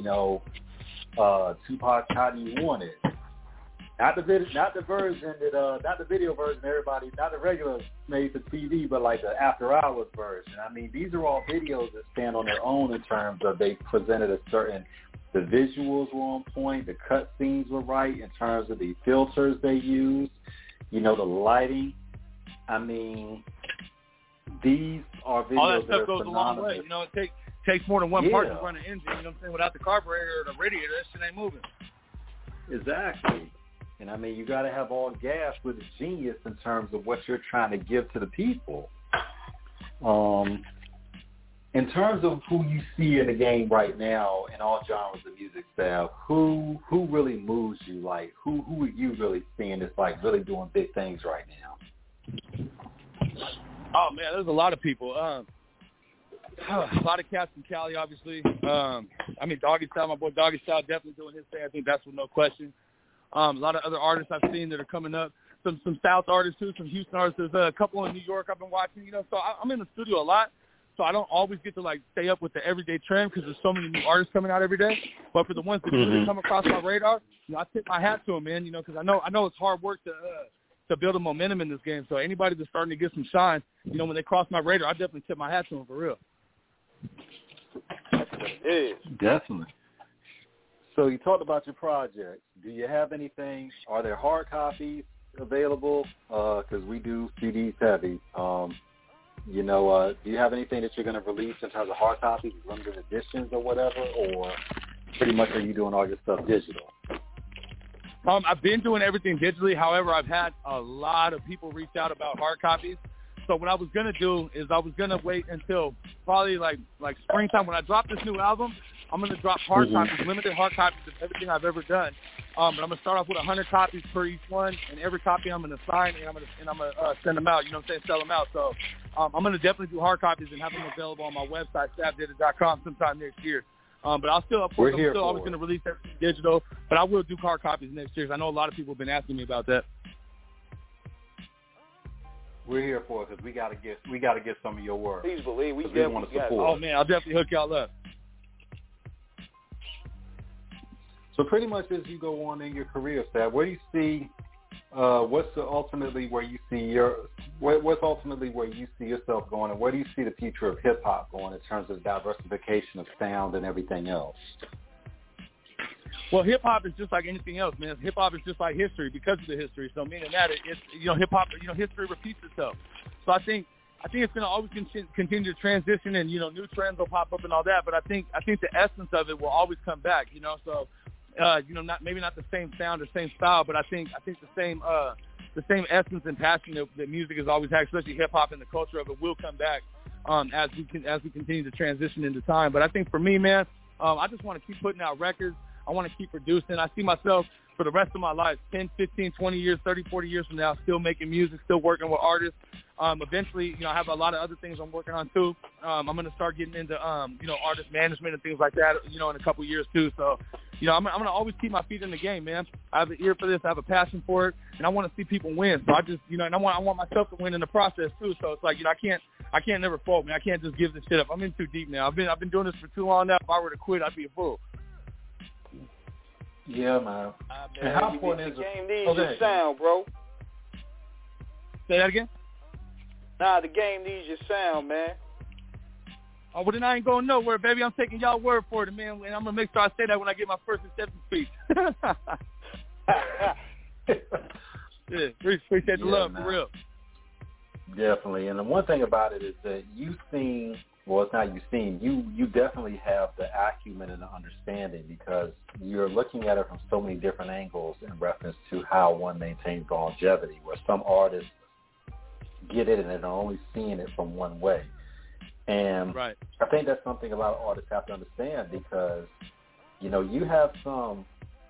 Tupac Cotton You Want It. Not the video version everybody, not the regular made for TV, but like the after hours version. I mean, these are all videos that stand on their own in terms of they presented the visuals were on point, the cut scenes were right in terms of the filters they used, the lighting. I mean, these are videos all that stuff that goes phenomenal. a long way. It takes more than one part to run an engine. You know what I'm saying? Without the carburetor or the radiator, that shit ain't moving. Exactly. And I mean, you got to have all gas with a genius in terms of what you're trying to give to the people. In terms of who you see in the game right now in all genres of music style, who really moves you? Like, who are you really seeing that's like really doing big things right now? Oh man, there's a lot of people. A lot of cats in Cali, obviously. I mean, Doggy Style, my boy Doggy Style, definitely doing his thing. I think that's with no question. A lot of other artists I've seen that are coming up. Some South artists too, some Houston artists. There's a couple in New York I've been watching. So I'm in the studio a lot. So I don't always get to like stay up with the everyday trend because there's so many new artists coming out every day. But for the ones that really come across my radar, I tip my hat to them, man. Because I know it's hard work to build a momentum in this game. So anybody that's starting to get some shine, when they cross my radar, I definitely tip my hat to them for real. Yeah. Definitely. So you talked about your project. Do you have anything? Are there hard copies available? Because we do CDs heavy. Do you have anything that you're going to release in terms of hard copies, limited editions or whatever, or pretty much are you doing all your stuff digital? I've been doing everything digitally. However, I've had a lot of people reach out about hard copies. So what I was going to do is I was going to wait until probably like springtime when I drop this new album. I'm going to drop hard copies, limited hard copies of everything I've ever done. But I'm going to start off with 100 copies per each one, and every copy I'm going to sign, and I'm going to send them out, you know what I'm saying, sell them out. So I'm going to definitely do hard copies and have them available on my website, StaffData.com, sometime next year. But I'm still always going to release everything digital, but I will do hard copies next year. I know a lot of people have been asking me about that. We're here for it because we got to get some of your work. Please believe we want to support. Oh man, I'll definitely hook y'all up. So pretty much as you go on in your career, Staff, where do you see what's ultimately where you see yourself going, and where do you see the future of hip hop going in terms of diversification of sound and everything else? Well, hip hop is just like anything else, man. Hip hop is just like history because of the history. So meaning that it's hip hop, history repeats itself. So I think it's going to always continue to transition, and new trends will pop up and all that. But I think the essence of it will always come back. So maybe not the same sound or same style, but I think the same essence and passion that music has always had, especially hip hop, and the culture of it will come back as we continue to transition into time. But I think for me, man, I just want to keep putting out records. I want to keep producing. I see myself for the rest of my life, 10, 15, 20 years, 30, 40 years from now, still making music, still working with artists. Eventually, I have a lot of other things I'm working on too. I'm going to start getting into, artist management and things like that, in a couple years too. So, I'm going to always keep my feet in the game, man. I have an ear for this. I have a passion for it, and I want to see people win. So I just, and I want myself to win in the process too. So it's like, I can't never fold, man. I can't just give this shit up. I'm in too deep now. I've been doing this for too long now. If I were to quit, I'd be a fool. Yeah, man. And how important is the game needs your sound, bro? Say that again? Nah, the game needs your sound, man. Oh, well, then I ain't going nowhere, baby. I'm taking y'all word for it, man, and I'm going to make sure I say that when I get my first acceptance speech. Yeah, appreciate the love, man. For real. Definitely. And the one thing about it is that you definitely have the acumen and the understanding, because you're looking at it from so many different angles in reference to how one maintains longevity, where some artists get it and they're only seeing it from one way. And right. I think that's something a lot of artists have to understand, because, you have some,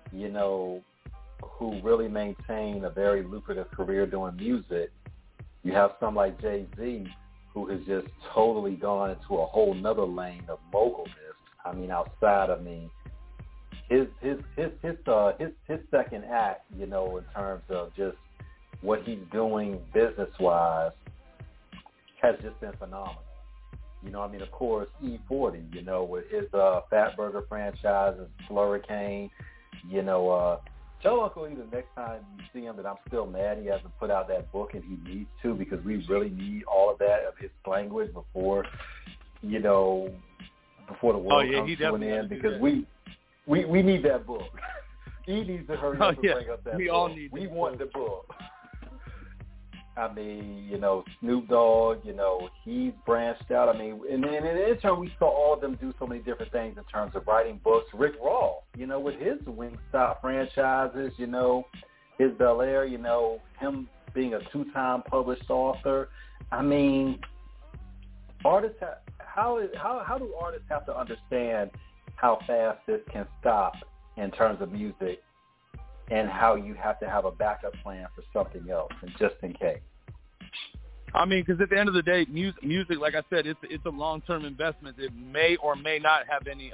who really maintain a very lucrative career doing music. You have some like Jay-Z, who has just totally gone into a whole nother lane of mogulness. I mean, outside of his second act, in terms of just what he's doing business-wise, has just been phenomenal. Of course, E40, with his Fatburger franchise and Slurricane, tell Uncle E the next time you see him that I'm still mad he hasn't put out that book, and he needs to, because we really need all of that of his language before the world comes to an end, because we need that book. He needs to hurry up and bring up that book. We want the book. I mean, Snoop Dogg, he's branched out. I mean, and in turn, we saw all of them do so many different things in terms of writing books. Rick Ross, with his Wingstop franchises, his Bel Air, him being a 2-time published author. I mean, artists how do artists have to understand how fast this can stop in terms of music, and how you have to have a backup plan for something else, and just in case? I mean, because at the end of the day, music, like I said, it's a long-term investment. It may or may not have any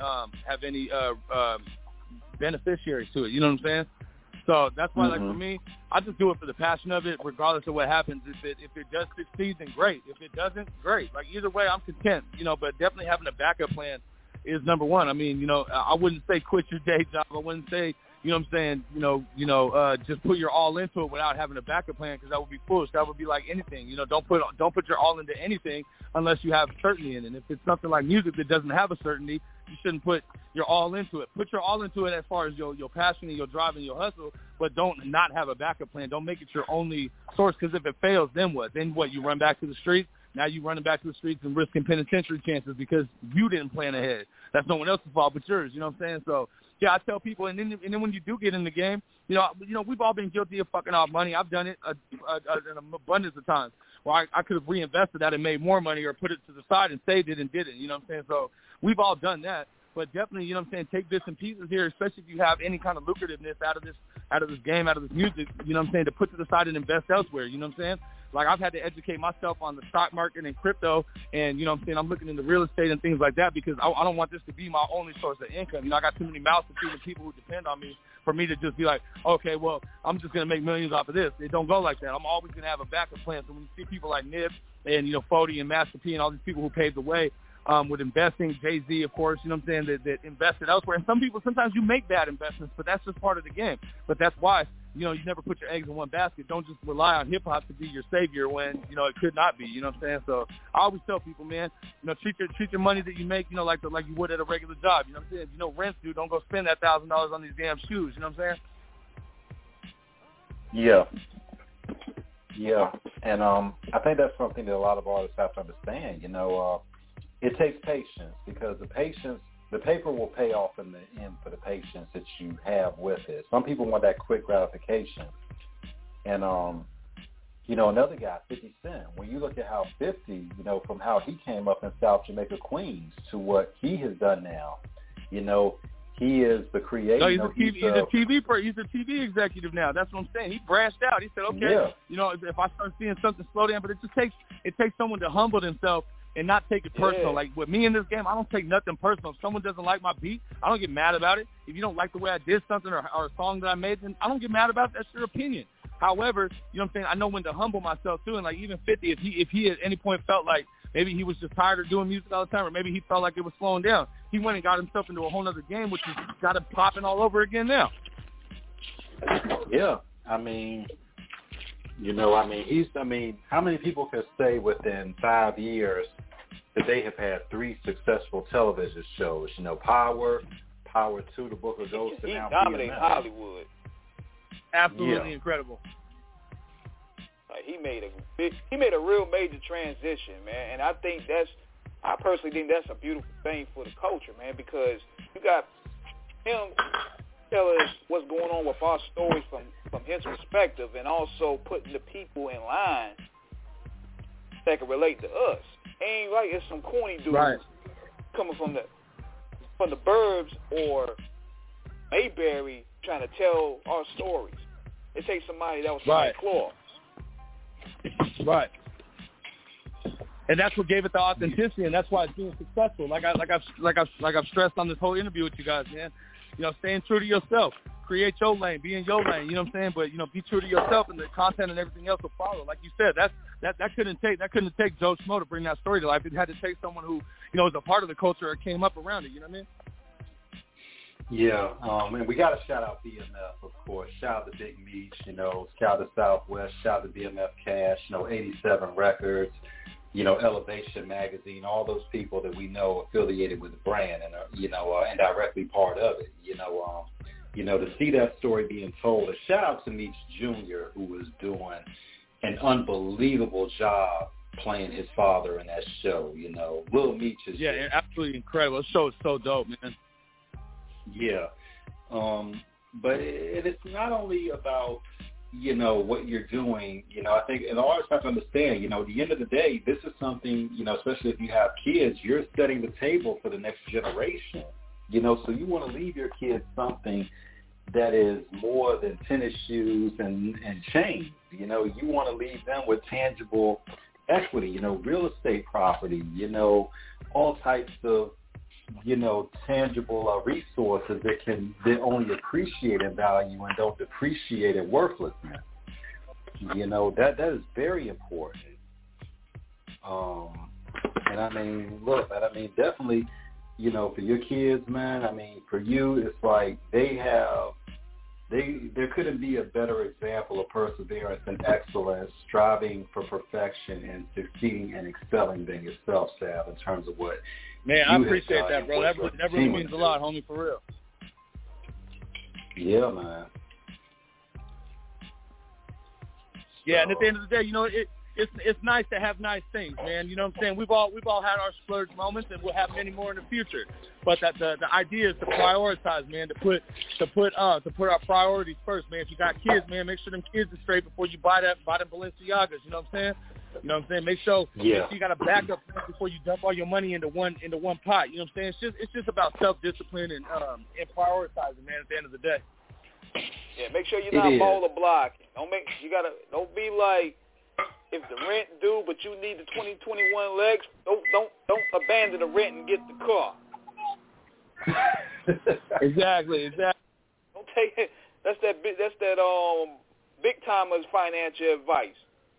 beneficiaries to it. You know what I'm saying? So that's why, like for me, I just do it for the passion of it, regardless of what happens. If it does succeed, then great. If it doesn't, great. Like either way, I'm content. But definitely having a backup plan is number one. I mean, I wouldn't say quit your day job. I wouldn't say, just put your all into it without having a backup plan, because that would be foolish. That would be like anything. Don't put your all into anything unless you have certainty in it. And if it's something like music that doesn't have a certainty, you shouldn't put your all into it. Put your all into it as far as your passion and your drive and your hustle, but don't not have a backup plan. Don't make it your only source, because if it fails, then what? Then what? You run back to the streets? Now you running back to the streets and risking penitentiary chances because you didn't plan ahead. That's no one else's fault but yours. You know what I'm saying? So, yeah, I tell people, and then when you do get in the game, we've all been guilty of fucking off money. I've done it an abundance of times where I could have reinvested that and made more money, or put it to the side and saved it and did it. You know what I'm saying? So we've all done that. But definitely, you know what I'm saying, take bits and pieces here, especially if you have any kind of lucrativeness out of this game, out of this music, you know what I'm saying, to put to the side and invest elsewhere, you know what I'm saying? Like, I've had to educate myself on the stock market and crypto, and, you know what I'm saying, I'm looking into real estate and things like that because I don't want this to be my only source of income. You know, I got too many mouths to feed the people who depend on me for me to just be like, okay, well, I'm just going to make millions off of this. It don't go like that. I'm always going to have a backup plan. So when you see people like Nip and, you know, Fody and Master P and all these people who paved the way, with investing, Jay-Z, of course, you know what I'm saying, that invested elsewhere. And some people, sometimes you make bad investments, but that's just part of the game. But that's why, you know, you never put your eggs in one basket. Don't just rely on hip-hop to be your savior when, you know, it could not be, you know what I'm saying? So I always tell people, man, you know, treat your money that you make, you know, like you would at a regular job, you know what I'm saying? If you know rents due, don't go spend that $1,000 on these damn shoes, you know what I'm saying? Yeah. And I think that's something that a lot of artists have to understand, you know, it takes patience because the paper will pay off in the end for the patience that you have with it. Some people want that quick gratification. And, you know, another guy, 50 Cent, when you look at how 50, you know, from how he came up in South Jamaica, Queens to what he has done now, you know, he is the creator. No, he's a TV executive now. That's what I'm saying. He branched out. He said, okay, you know, if I start seeing something slow down, but it takes someone to humble themselves and not take it personal. Like with me in this game, I don't take nothing personal. If someone doesn't like my beat, I don't get mad about it. If you don't like the way I did something or a song that I made, then I don't get mad about it. That's your opinion. However, you know what I'm saying, I know when to humble myself too. And like even 50, if he at any point felt like maybe he was just tired of doing music all the time or maybe he felt like it was slowing down, he went and got himself into a whole other game, which has got him popping all over again now. Yeah, I mean, you know, how many people can say within 5 years that they have had 3 successful television shows? You know, Power 2, The Book of Ghosts, and now dominated Hollywood. Absolutely incredible. Like he made a real major transition, man, and I personally think that's a beautiful thing for the culture, man, because you got him tell us what's going on with our stories from his perspective, and also putting the people in line that can relate to us. Ain't like it's some corny dudes coming from the burbs or Mayberry trying to tell our stories. It takes somebody that was from the claw. Right. And that's what gave it the authenticity, and that's why it's being successful. Like I've stressed on this whole interview with you guys, man. You know, staying true to yourself. Create your lane. Be in your lane. You know what I'm saying? But you know, be true to yourself, and the content and everything else will follow. Like you said, that couldn't take Joe Schmo to bring that story to life. It had to take someone who, you know, was a part of the culture or came up around it. You know what I mean? Yeah, and we got to shout out BMF, of course. Shout out to Big Meech, you know, shout out to Southwest, shout out to BMF Cash, you know, 87 Records, you know, Elevation Magazine, all those people that we know affiliated with the brand and are, you know, and directly part of it. You know, to see that story being told. A shout out to Meech Jr., who was doing an unbelievable job playing his father in that show. You know, Lil Meech is absolutely incredible. The show is so dope, man. Yeah, but it's not only about, you know, what you're doing. You know, I think, and artists have to understand, you know, at the end of the day, this is something, you know, especially if you have kids, you're setting the table for the next generation. You know, so you want to leave your kids something that is more than tennis shoes and chains. You know, you want to leave them with tangible equity, you know, real estate property, you know, all types of, you know, tangible resources that only appreciate in value and don't depreciate in worthlessness. You know, that is very important. And I mean, look, man, I mean, definitely, you know, for your kids, man, I mean, for you, it's like there couldn't be a better example of perseverance and excellence, striving for perfection and succeeding and excelling than yourself, Sav, in terms of what man, I appreciate that, bro. That really means a lot, homie, for real. Yeah, man. Yeah, and at the end of the day, you know, it's nice to have nice things, man. You know what I'm saying? We've all had our splurge moments, and we'll have many more in the future. But the idea is to prioritize, man. To put our priorities first, man. If you got kids, man, make sure them kids are straight before you buy them Balenciagas. You know what I'm saying? You know what I'm saying? Make sure you got a backup before you dump all your money into one pot. You know what I'm saying? It's just about self-discipline and prioritizing, man. At the end of the day. Yeah, make sure you're not molar blocking. Don't be like, if the rent due, but you need the 2021 legs, don't abandon the rent and get the car. Exactly. Don't take it. That's that big timers financial advice.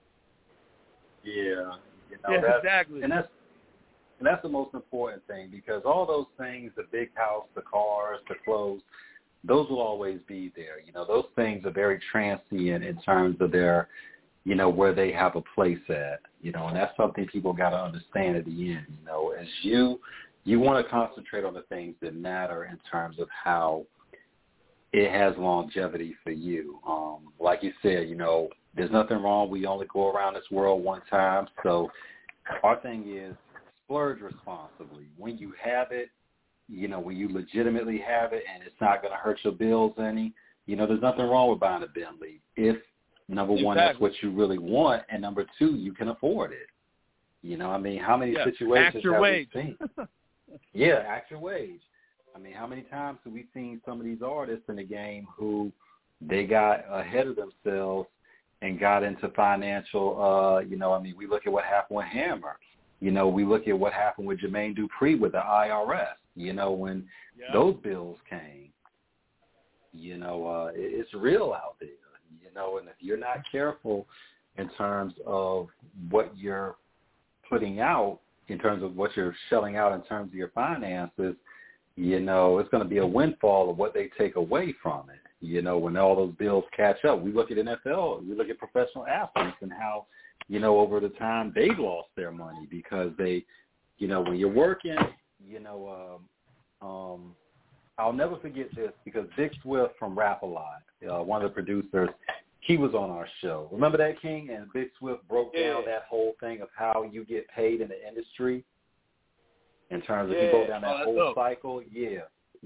Yeah. Exactly. And that's the most important thing, because all those things, the big house, the cars, the clothes, those will always be there. You know, those things are very transient in terms of their, you know, where they have a place at, you know, and that's something people got to understand at the end. You know, as you want to concentrate on the things that matter in terms of how it has longevity for you. Like you said, you know, there's nothing wrong. We only go around this world one time. So our thing is splurge responsibly. When you have it, you know, when you legitimately have it and it's not going to hurt your bills any, you know, there's nothing wrong with buying a Bentley if, number one, that's what you really want, and number two, you can afford it. You know, I mean, how many situations have we seen? Act your wage. I mean, how many times have we seen some of these artists in the game who they got ahead of themselves and got into financial, you know, I mean, we look at what happened with Hammer. You know, we look at what happened with Jermaine Dupri with the IRS, you know, when those bills came. You know, it's real out there, you know, and if you're not careful in terms of what you're putting out, in terms of what you're shelling out in terms of your finances, you know, it's going to be a windfall of what they take away from it. You know, when all those bills catch up, we look at NFL, we look at professional athletes and how, you know, over the time they've lost their money because they, you know, when you're working, you know, I'll never forget this because Vic Swift from Rap-A-Lot, one of the producers, he was on our show. Remember that, King? And Vic Swift broke down that whole thing of how you get paid in the industry in terms of you go down that whole cycle. Yeah.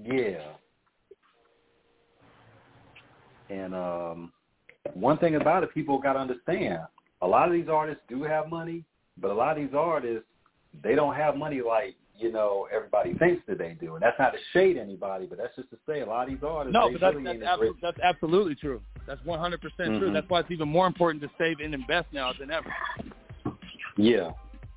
And one thing about it, people got to understand, a lot of these artists do have money, but a lot of these artists, they don't have money like, you know, everybody thinks that they do. And that's not to shade anybody, but that's just to say a lot of these artists, no, but that's absolutely true. That's 100% true. That's why it's even more important to save and invest now than ever. Yeah.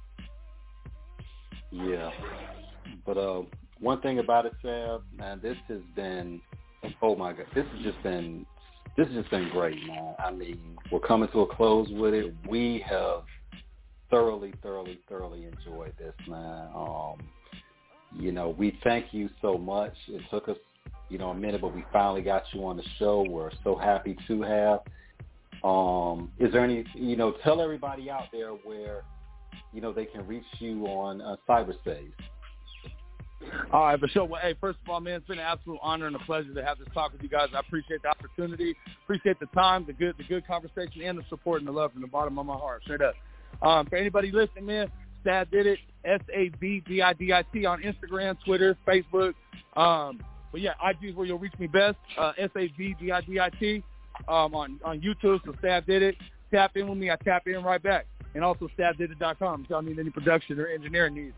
But one thing about it, Sav, man, this has been, oh my God, this has just been great, man. I mean, we're coming to a close with it. We have thoroughly enjoyed this, man. You know, we thank you so much. It took us, you know, a minute, but we finally got you on the show. We're so happy to have. Is there any, you know, tell everybody out there where, you know, they can reach you on cyberspace. All right, for sure. Well, hey, first of all, man, it's been an absolute honor and a pleasure to have this talk with you guys. I appreciate the opportunity, appreciate the time, the good conversation, and the support and the love from the bottom of my heart. Straight up. For anybody listening, man, Sav Did It, SAVDIDIT on Instagram, Twitter, Facebook. But yeah, IG is where you'll reach me best. SAVDIDIT on YouTube. So Sav Did It. Tap in with me. I tap in right back. And also SavDidIt.com if y'all need any production or engineering needs.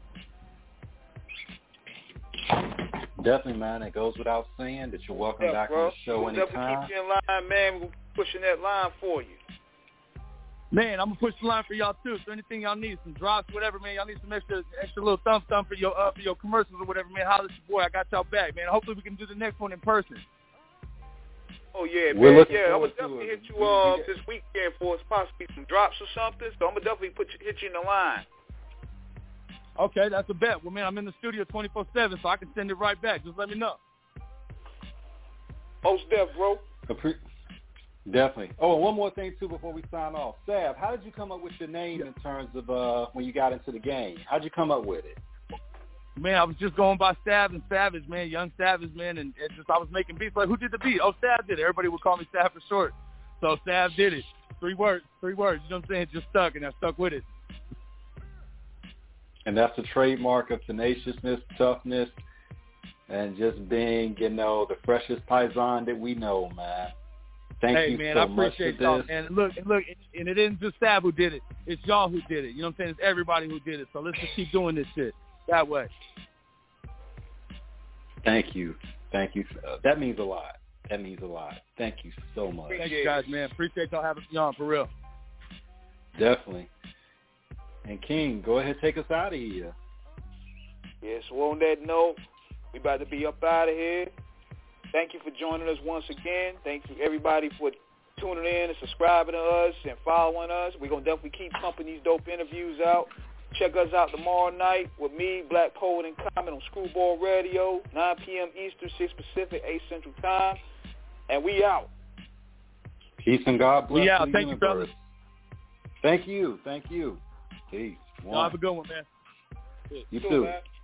Definitely, man. It goes without saying that you're welcome back on the show anytime. Definitely keep you in line, man. We're pushing that line for you. Man, I'm going to push the line for y'all, too. So anything y'all need, some drops, whatever, man. Y'all need some extra little thumb for your commercials or whatever, man. Holler at your boy. I got y'all back, man. Hopefully we can do the next one in person. Oh, yeah, man. Yeah, I'm going to definitely hit you this weekend for possibly some drops or something. So I'm going to definitely hit you in the line. Okay, that's a bet. Well, man, I'm in the studio 24/7, so I can send it right back. Just let me know. Most def, bro. Definitely. Oh, and one more thing, too, before we sign off. Sav, how did you come up with your name in terms of when you got into the game? How did you come up with it? Man, I was just going by Sav and Savage, man, Young Savage, man, and I was making beats like, who did the beat? Oh, Sav did it. Everybody would call me Sav for short. So Sav did it. Three words. You know what I'm saying? It just stuck, and I stuck with it. And that's the trademark of tenaciousness, toughness, and just being, you know, the freshest paisan that we know, man. Thank you man, so I appreciate much for this. And look, and it isn't just Sav who did it. it's y'all who did it. You know what I'm saying? It's everybody who did it. So let's just keep doing this shit that way. Thank you. That means a lot. Thank you so much. Thank you guys, man. Appreciate y'all having me on, for real. Definitely. And King, go ahead, take us out of here. Yeah, so on that note, we about to be up out of here. Thank you for joining us once again. Thank you, everybody, for tuning in and subscribing to us and following us. We're going to definitely keep pumping these dope interviews out. Check us out tomorrow night with me, Black Poet and Common, on Screwball Radio, 9 p.m. Eastern, 6 Pacific, 8 Central Time. And we out. Peace and God bless. We out. Thank you, brothers. Thank you. Peace. Y'all have a good one, man. You too. Man.